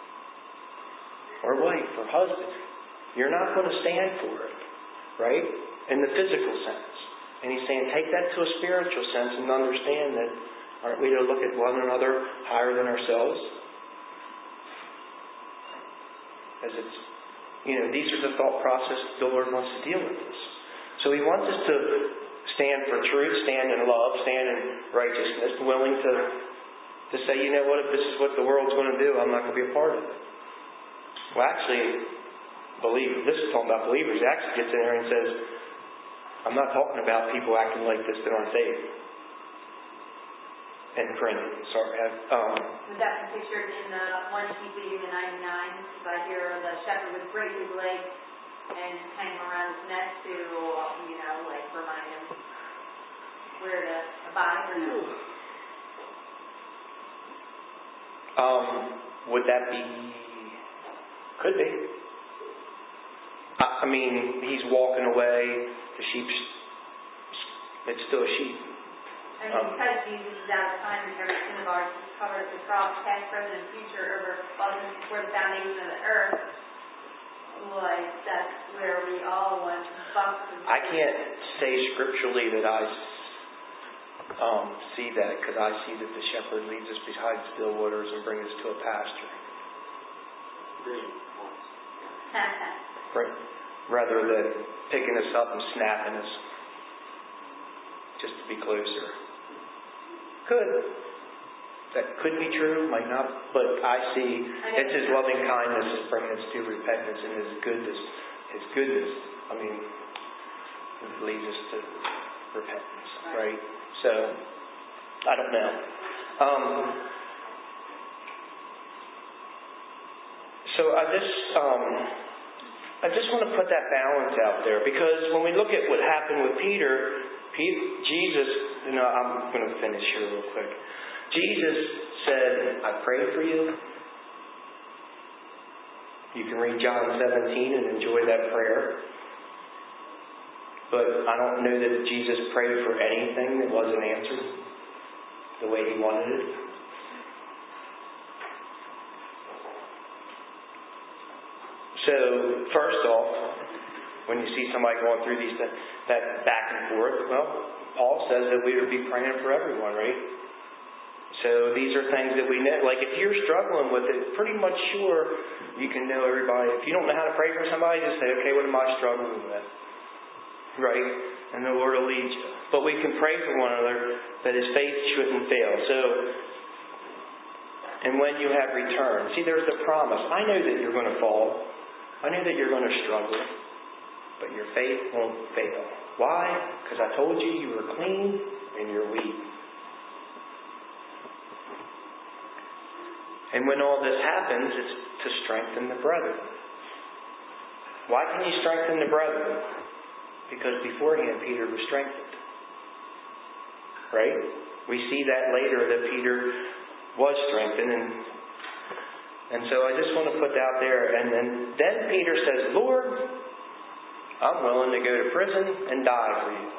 Or wife or husband. You're not going to stand for it. Right? In the physical sense. And he's saying take that to a spiritual sense and understand that aren't we to look at one another higher than ourselves? As it's, you know, these are the thought process the Lord wants to deal with us. So He wants us to stand for truth, stand in love, stand in righteousness, willing to to say, you know what, if this is what the world's going to do, I'm not going to be a part of it. Well, actually, believe this is talking about believers. He actually gets in there and says, I'm not talking about people acting like this that aren't saved. And cringing. Sorry. Um, Was that pictured in the one sheep leading the ninety-nine? Because I hear the shepherd would break his leg and hang around his neck to, you know, like remind him where to abide or no? Um, would that be? Could be. I, I mean, he's walking away. The sheep's. It's still a sheep. I mean, because Jesus is out of time and every sin of ours is covered at the cross, past, present, and future, over well, before the foundation of the earth. Like, that's where we all want to bump. I can't say scripturally that I um, see that, because I see that the shepherd leads us beside still waters and brings us to a pasture. Right. Rather than picking us up and snapping us just to be closer. Could. That could be true, might not, but I see it's His loving kindness is bringing us to repentance, and His goodness, His goodness, I mean, leads us to repentance, right? So, I don't know. Um, so I just, um, I just want to put that balance out there, because when we look at what happened with Peter, Pete, Jesus, you know, I'm going to finish here real quick. Jesus said, I prayed for you. You can read John seventeen and enjoy that prayer. But I don't know that Jesus prayed for anything that wasn't answered the way He wanted it. So, first off, when you see somebody going through these that back and forth, well, Paul says that we would be praying for everyone, right? So these are things that we know. Like if you're struggling with it, pretty much sure you can know everybody. If you don't know how to pray for somebody, just say, okay, what am I struggling with? Right? And the Lord will lead you. But we can pray for one another that his faith shouldn't fail. So, and when you have returned, see, there's the promise. I know that you're going to fall. I know that you're going to struggle. But your faith won't fail. Why? Because I told you you were clean and you're weak. And when all this happens, it's to strengthen the brethren. Why can you strengthen the brethren? Because beforehand Peter was strengthened. Right? We see that later that Peter was strengthened. And, and so I just want to put that out there. And then, then Peter says, Lord, I'm willing to go to prison and die for you.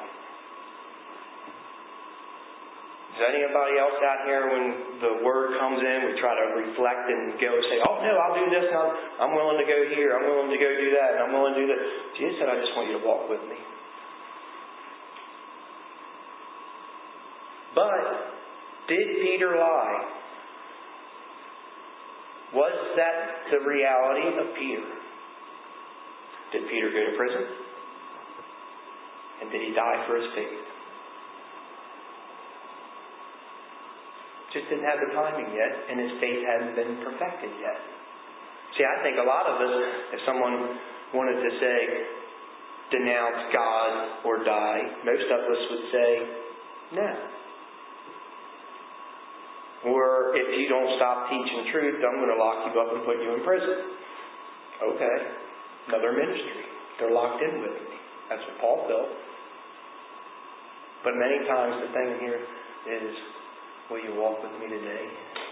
Is anybody else out here when the word comes in, we try to reflect and go say, oh no, I'll do this, and I'm, I'm willing to go here, I'm willing to go do that, and I'm willing to do that. Jesus said, I just want you to walk with me. But, did Peter lie? Was that the reality of Peter? Did Peter go to prison? And did he die for his faith? Just didn't have the timing yet, and his faith hadn't been perfected yet. See, I think a lot of us, if someone wanted to say, denounce God or die, most of us would say, no. Or if you don't stop teaching truth, I'm going to lock you up and put you in prison. Okay. Another ministry. They're locked in with me. That's what Paul felt. But many times the thing here is, will you walk with me today?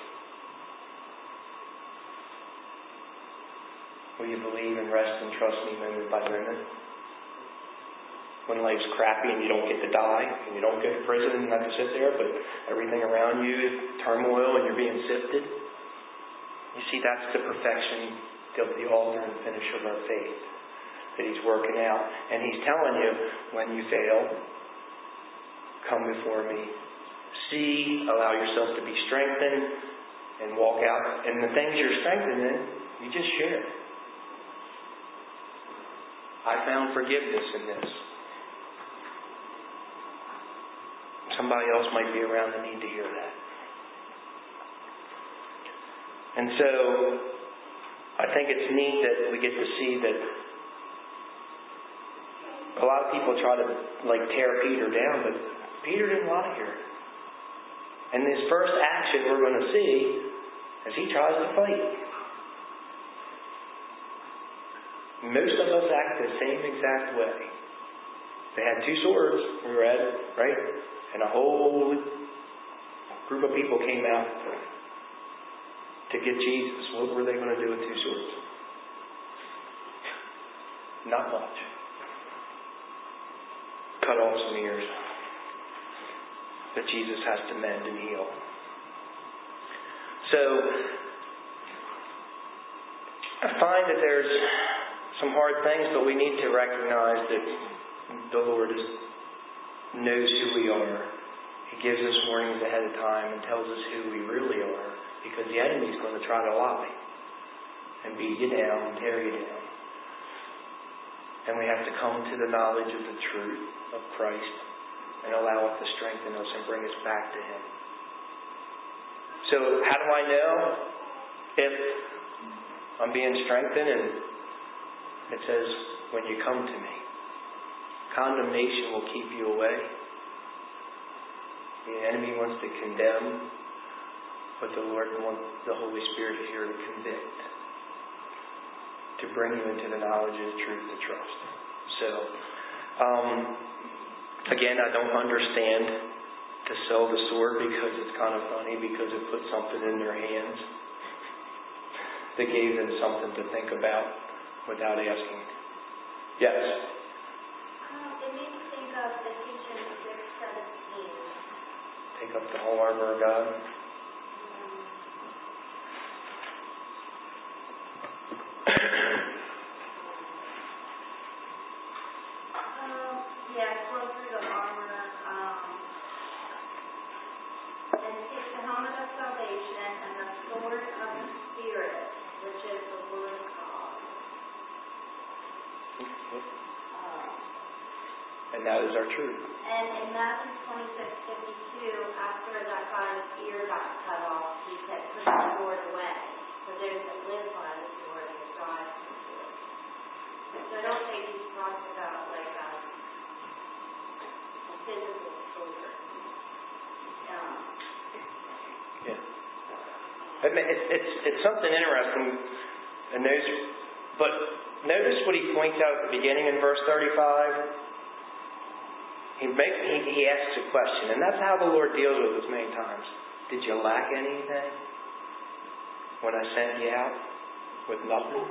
Will you believe and rest and trust me moment by moment? When life's crappy and you don't get to die, and you don't get to prison and you have to sit there, but everything around you is turmoil and you're being sifted. You see, that's the perfection of the altar and finish of our faith that He's working out. And He's telling you, when you fail, come before me. See, allow yourself to be strengthened, and walk out. And the things you're strengthened in, you just share. I found forgiveness in this. Somebody else might be around that need to hear that. And so, I think it's neat that we get to see that a lot of people try to like tear Peter down, but Peter didn't want to hear it. And his first action we're going to see is he tries to fight. Most of us act the same exact way. They had two swords, we read, right? And a whole group of people came out to get Jesus. What were they going to do with two swords? Not much. Cut off some ears that Jesus has to mend and heal. So, I find that there's some hard things, but we need to recognize that the Lord is, knows who we are. He gives us warnings ahead of time and tells us who we really are, because the enemy's going to try to lie and beat you down and tear you down. And we have to come to the knowledge of the truth of Christ and allow it to strengthen us and bring us back to Him. So, how do I know if I'm being strengthened? And it says, when you come to me. Condemnation will keep you away. The enemy wants to condemn, but the Lord wants the Holy Spirit here to convict, to bring you into the knowledge of the truth to trust. So, um, again, I don't understand to sell the sword, because it's kind of funny, because it put something in their hands that gave them something to think about without asking. Yes? Um, it made me think of Ephesians six seventeen. Take up the whole armor of God. Um, yeah, scroll through the armor. Um, and take the helmet of salvation and the sword of the Spirit, which is the Word of God. And that is our truth. And in Matthew twenty-six fifty-two, after that guy's ear got cut off, he said, put the sword away. For those that live by the sword and die by the sword. So I don't think he's talking about like a, a physical sword. Um, Yeah. I mean, it's, it's, it's something interesting. And there's, but notice what he points out at the beginning in verse thirty-five. He, make, he, he asks a question, and that's how the Lord deals with us many times. Did you lack anything when I sent you out with nothing?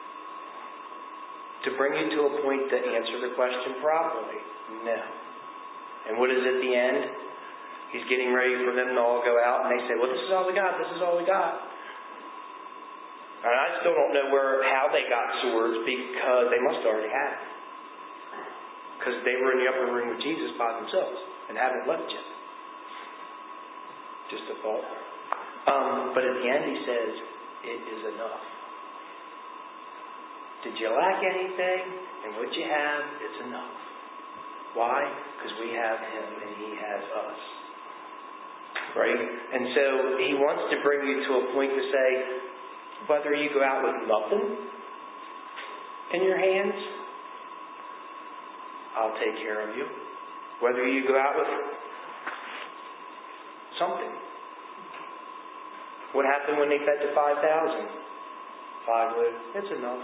To bring you to a point to answer the question properly. No. And what is at the end? He's getting ready for them to all go out, and they say, well, this is all we got, this is all we got. And I still don't know where how they got swords, because they must already have it. Because they were in the upper room with Jesus by themselves and haven't left yet. Just a thought. Um, but at the end he says, it is enough. Did you lack anything? And what you have, it's enough. Why? Because we have Him and He has us. Right? And so He wants to bring you to a point to say, whether you go out with nothing in your hands, I'll take care of you. Whether you go out with something, What happened when they fed the five thousand? Five loaves. It's enough.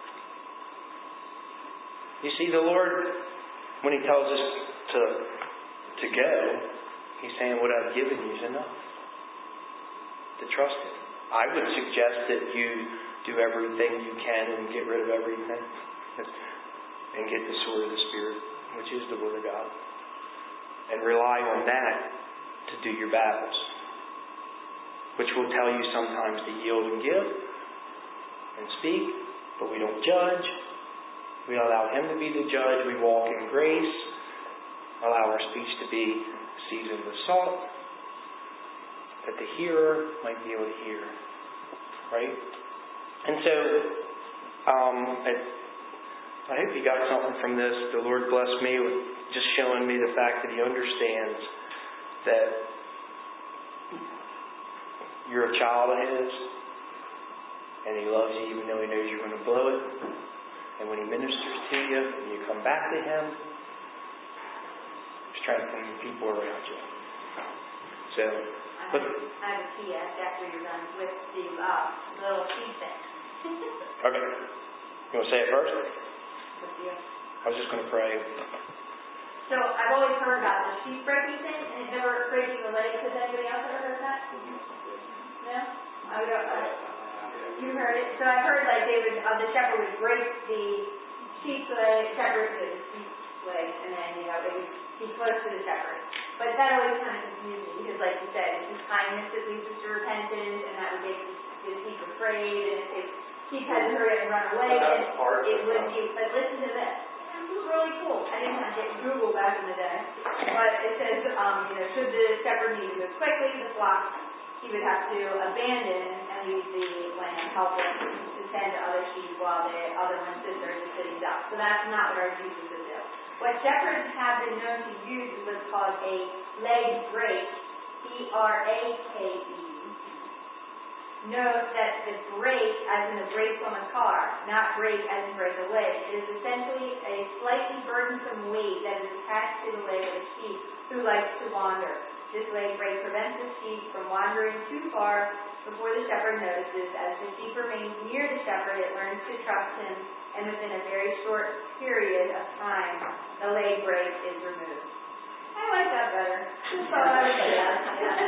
You see, the Lord, when He tells us to, to go, He's saying, what I've given you is enough. To trust Him. I would suggest that you do everything you can and get rid of everything. And get the sword of the Spirit, which is the Word of God. And rely on that to do your battles. Which will tell you sometimes to yield and give and speak, but we don't judge. We allow Him to be the judge. We walk in grace. Allow our speech to be seasoned with salt, that the hearer might be able to hear. Right? And so, um, I, I hope you got something from this. The Lord blessed me with just showing me the fact that He understands that you're a child of His, and He loves you even though He knows you're going to blow it. And when He ministers to you, and you come back to Him, strengthen the people around you. So, I have, I have a P S after you're done with the uh, little feedback. Okay. You want to say it first? I was just going to pray. So I've always heard about the sheep breaking thing, and it never breaking the legs. Has anybody else ever heard that? No? I don't know. You heard it? So I've heard like they would, uh, the shepherd would break the sheep's leg, shepherd the sheep's leg, and then, you know, it would be close to the shepherd. But that always kind of confused me, because like you said, it's just kindness that leads us to repentance, and that would make the, the sheep afraid, and if sheep had to hurry up and run away, then it wouldn't be. But listen to this. This is really cool. I didn't have to get Google back in the day. But it says, um, you know, should the shepherd need to move quickly, the flock, he would have to abandon and leave the lamb helpless to tend to other sheep while the other one sits there just sitting down. So that's not what our Jesus would do. What shepherds have been known to use is what's called a leg break, B R A K E. Note that the brake, as in the brakes on a car, not brake as in break a leg, it is essentially a slightly burdensome weight that is attached to the leg of a sheep who likes to wander. This leg brake prevents the sheep from wandering too far before the shepherd notices. As the sheep remains near the shepherd, it learns to trust him, and within a very short period of time, the leg brake is removed. I like that better. Just thought I would say that.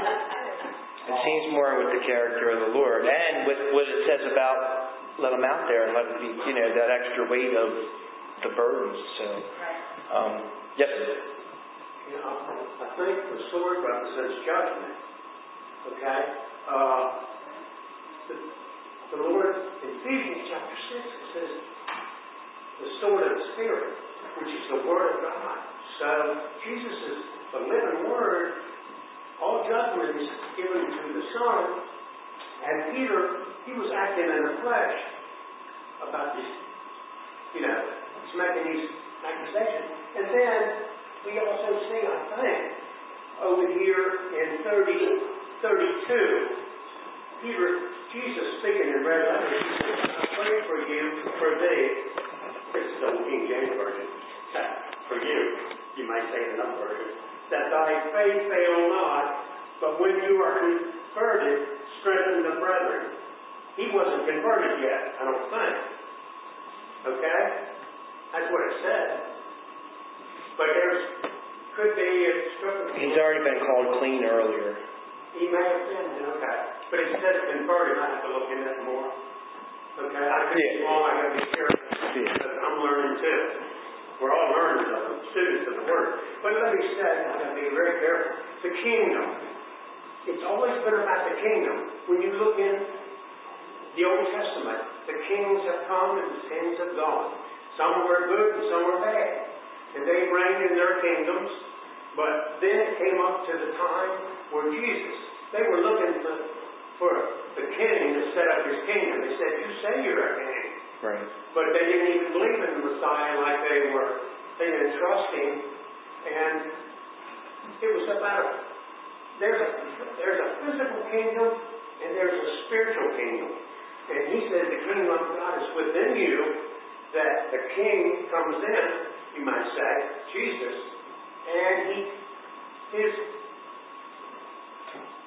It seems more with the character of the Lord, and with what it says about let them out there and let them be, you know, that extra weight of the burdens. So, um, yes. You know, I think the sword represents judgment. Okay, uh, the, the Lord in Ephesians chapter six it says the sword of the Spirit, which is the Word of God. So Jesus is the living Word. All judgment is given to the Son, and Peter, he was acting in the flesh about this, you know, he's making these accusations. And then we also see, I think, over here in thirty, thirty-two, Peter, Jesus speaking in red letters, he says, I pray for you, for thee, this is the King James Version, for you, you might say in another version, that thy faith fail not, but when you are converted, strengthen the brethren. He wasn't converted yet, I don't think. Okay? That's what it said. But there's, could be, it's... He's already been called clean earlier. He may have been, okay. But it says converted, I have to look into that more. Okay? I could be wrong, I got to be careful. Because I'm learning too. We're all learners of them, students of the Word. But let me say, I've got to be very careful. The kingdom. It's always been about the kingdom. When you look in the Old Testament, the kings have come and the kings have gone. Some were good and some were bad. And they reigned in their kingdoms. But then it came up to the time where Jesus, they were looking to, for the king to set up his kingdom. They said, you say you're a king. Right. But they didn't even believe in the Messiah like they were. They didn't trust him. And it was about a, there's a there's a physical kingdom and there's a spiritual kingdom. And he said the kingdom of God is within you, that the king comes in, you might say, Jesus, and he his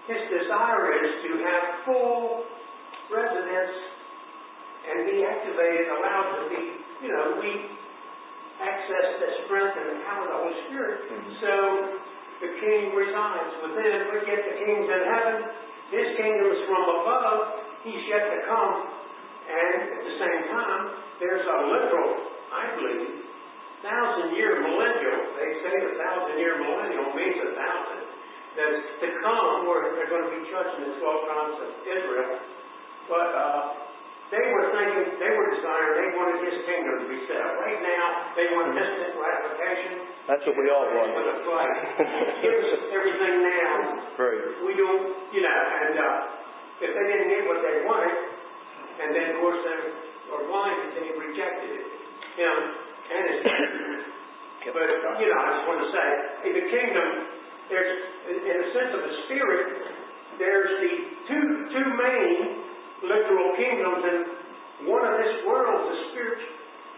His desire is to have full residence and be activated, allowed to be, you know, we access the strength and the power of the Holy Spirit. Mm-hmm. So the King resides within, but yet the King's in heaven. His kingdom is from above. He's yet to come. And at the same time, there's a literal, I believe, thousand-year millennial. They say the thousand-year millennial means a thousand. That's to come where they're going to be judged in the twelve tribes of Israel. But uh, they were thinking, they were desiring, they wanted His kingdom to be set up. Right now, they want instant gratification. That's what we all want. For the flag. Give us everything now. Right. We don't, you know, and uh, if they didn't get what they wanted, and then of course they were blinded, they rejected it. You know, and it's, but, you know, I just want to say, in the kingdom, there's, in the sense of the spirit, there's the two two main literal kingdoms, and one of this world is the spiritual,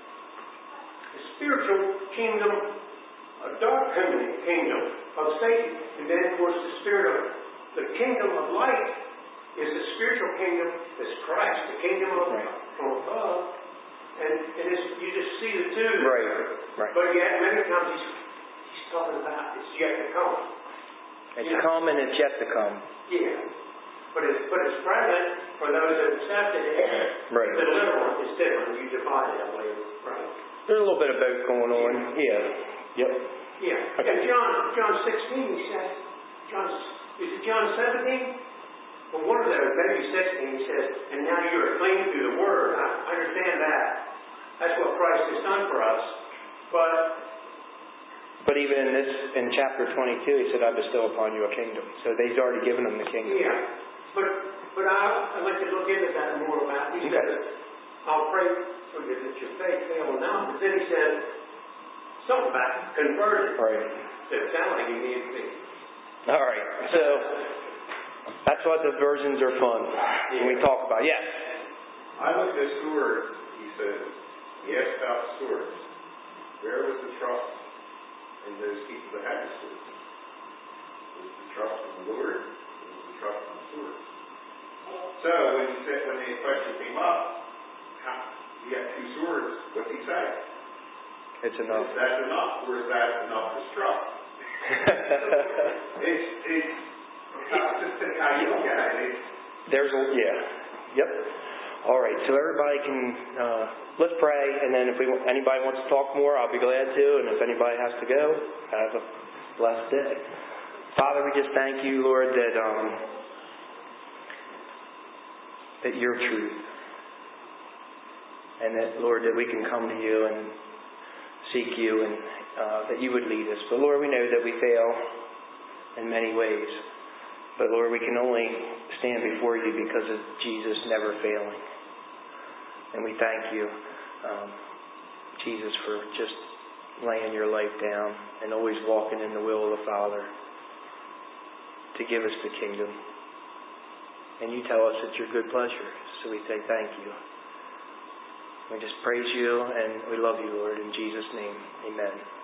the spiritual kingdom, a dark kingdom of Satan, and then of course the spirit of the kingdom of light is the spiritual kingdom, is Christ, the kingdom of right. from above, and, and it's, you just see the two. Right, right. But yet many times he's, he's talking about it's yet to come. It's you know? come and it's yet to come. Yeah. But it's, but it's present for those that accepted it. Right. The literal is different. You divide it, I believe. Right. There's a little bit of both going on. Yeah. Yep. Yeah. Okay. In John, John sixteen, he says, John, is it John seventeen? Well, one of those, maybe sixteen, he says, and now you are clean through the Word. I understand that. That's what Christ has done for us. But But even in this, in chapter twenty-two, he said, I bestow upon you a kingdom. So he's already given them the kingdom. Yeah. But but I, I'd like to look into that more about. He okay. said, I'll pray for you that your faith fail now. But then he said something about converted. Right. It sounded like he needed to be. All right. So that's what the versions are fun. Yeah. When we talk about. Yes. I looked at stewards, he says. He asked about the stewards. Where was the trust in those people that had the stewards? Was the trust in the Lord? Trust in the stewards. So when he said, when the question came up, how, you have two stewards, what's he say? It's enough. Is that enough, or is that enough to trust? it's it's it's just how you look at it. It's, There's a yeah, yep. All right, so everybody can uh, let's pray, and then if we anybody wants to talk more, I'll be glad to, and if anybody has to go, have a blessed day. Father, we just thank you, Lord, that um, that you're truth. And that, Lord, that we can come to you and seek you and uh, that you would lead us. But, Lord, we know that we fail in many ways. But, Lord, we can only stand before you because of Jesus never failing. And we thank you, um, Jesus, for just laying your life down and always walking in the will of the Father to give us the kingdom. And you tell us it's your good pleasure. So we say thank you. We just praise you and we love you, Lord. In Jesus' name, amen.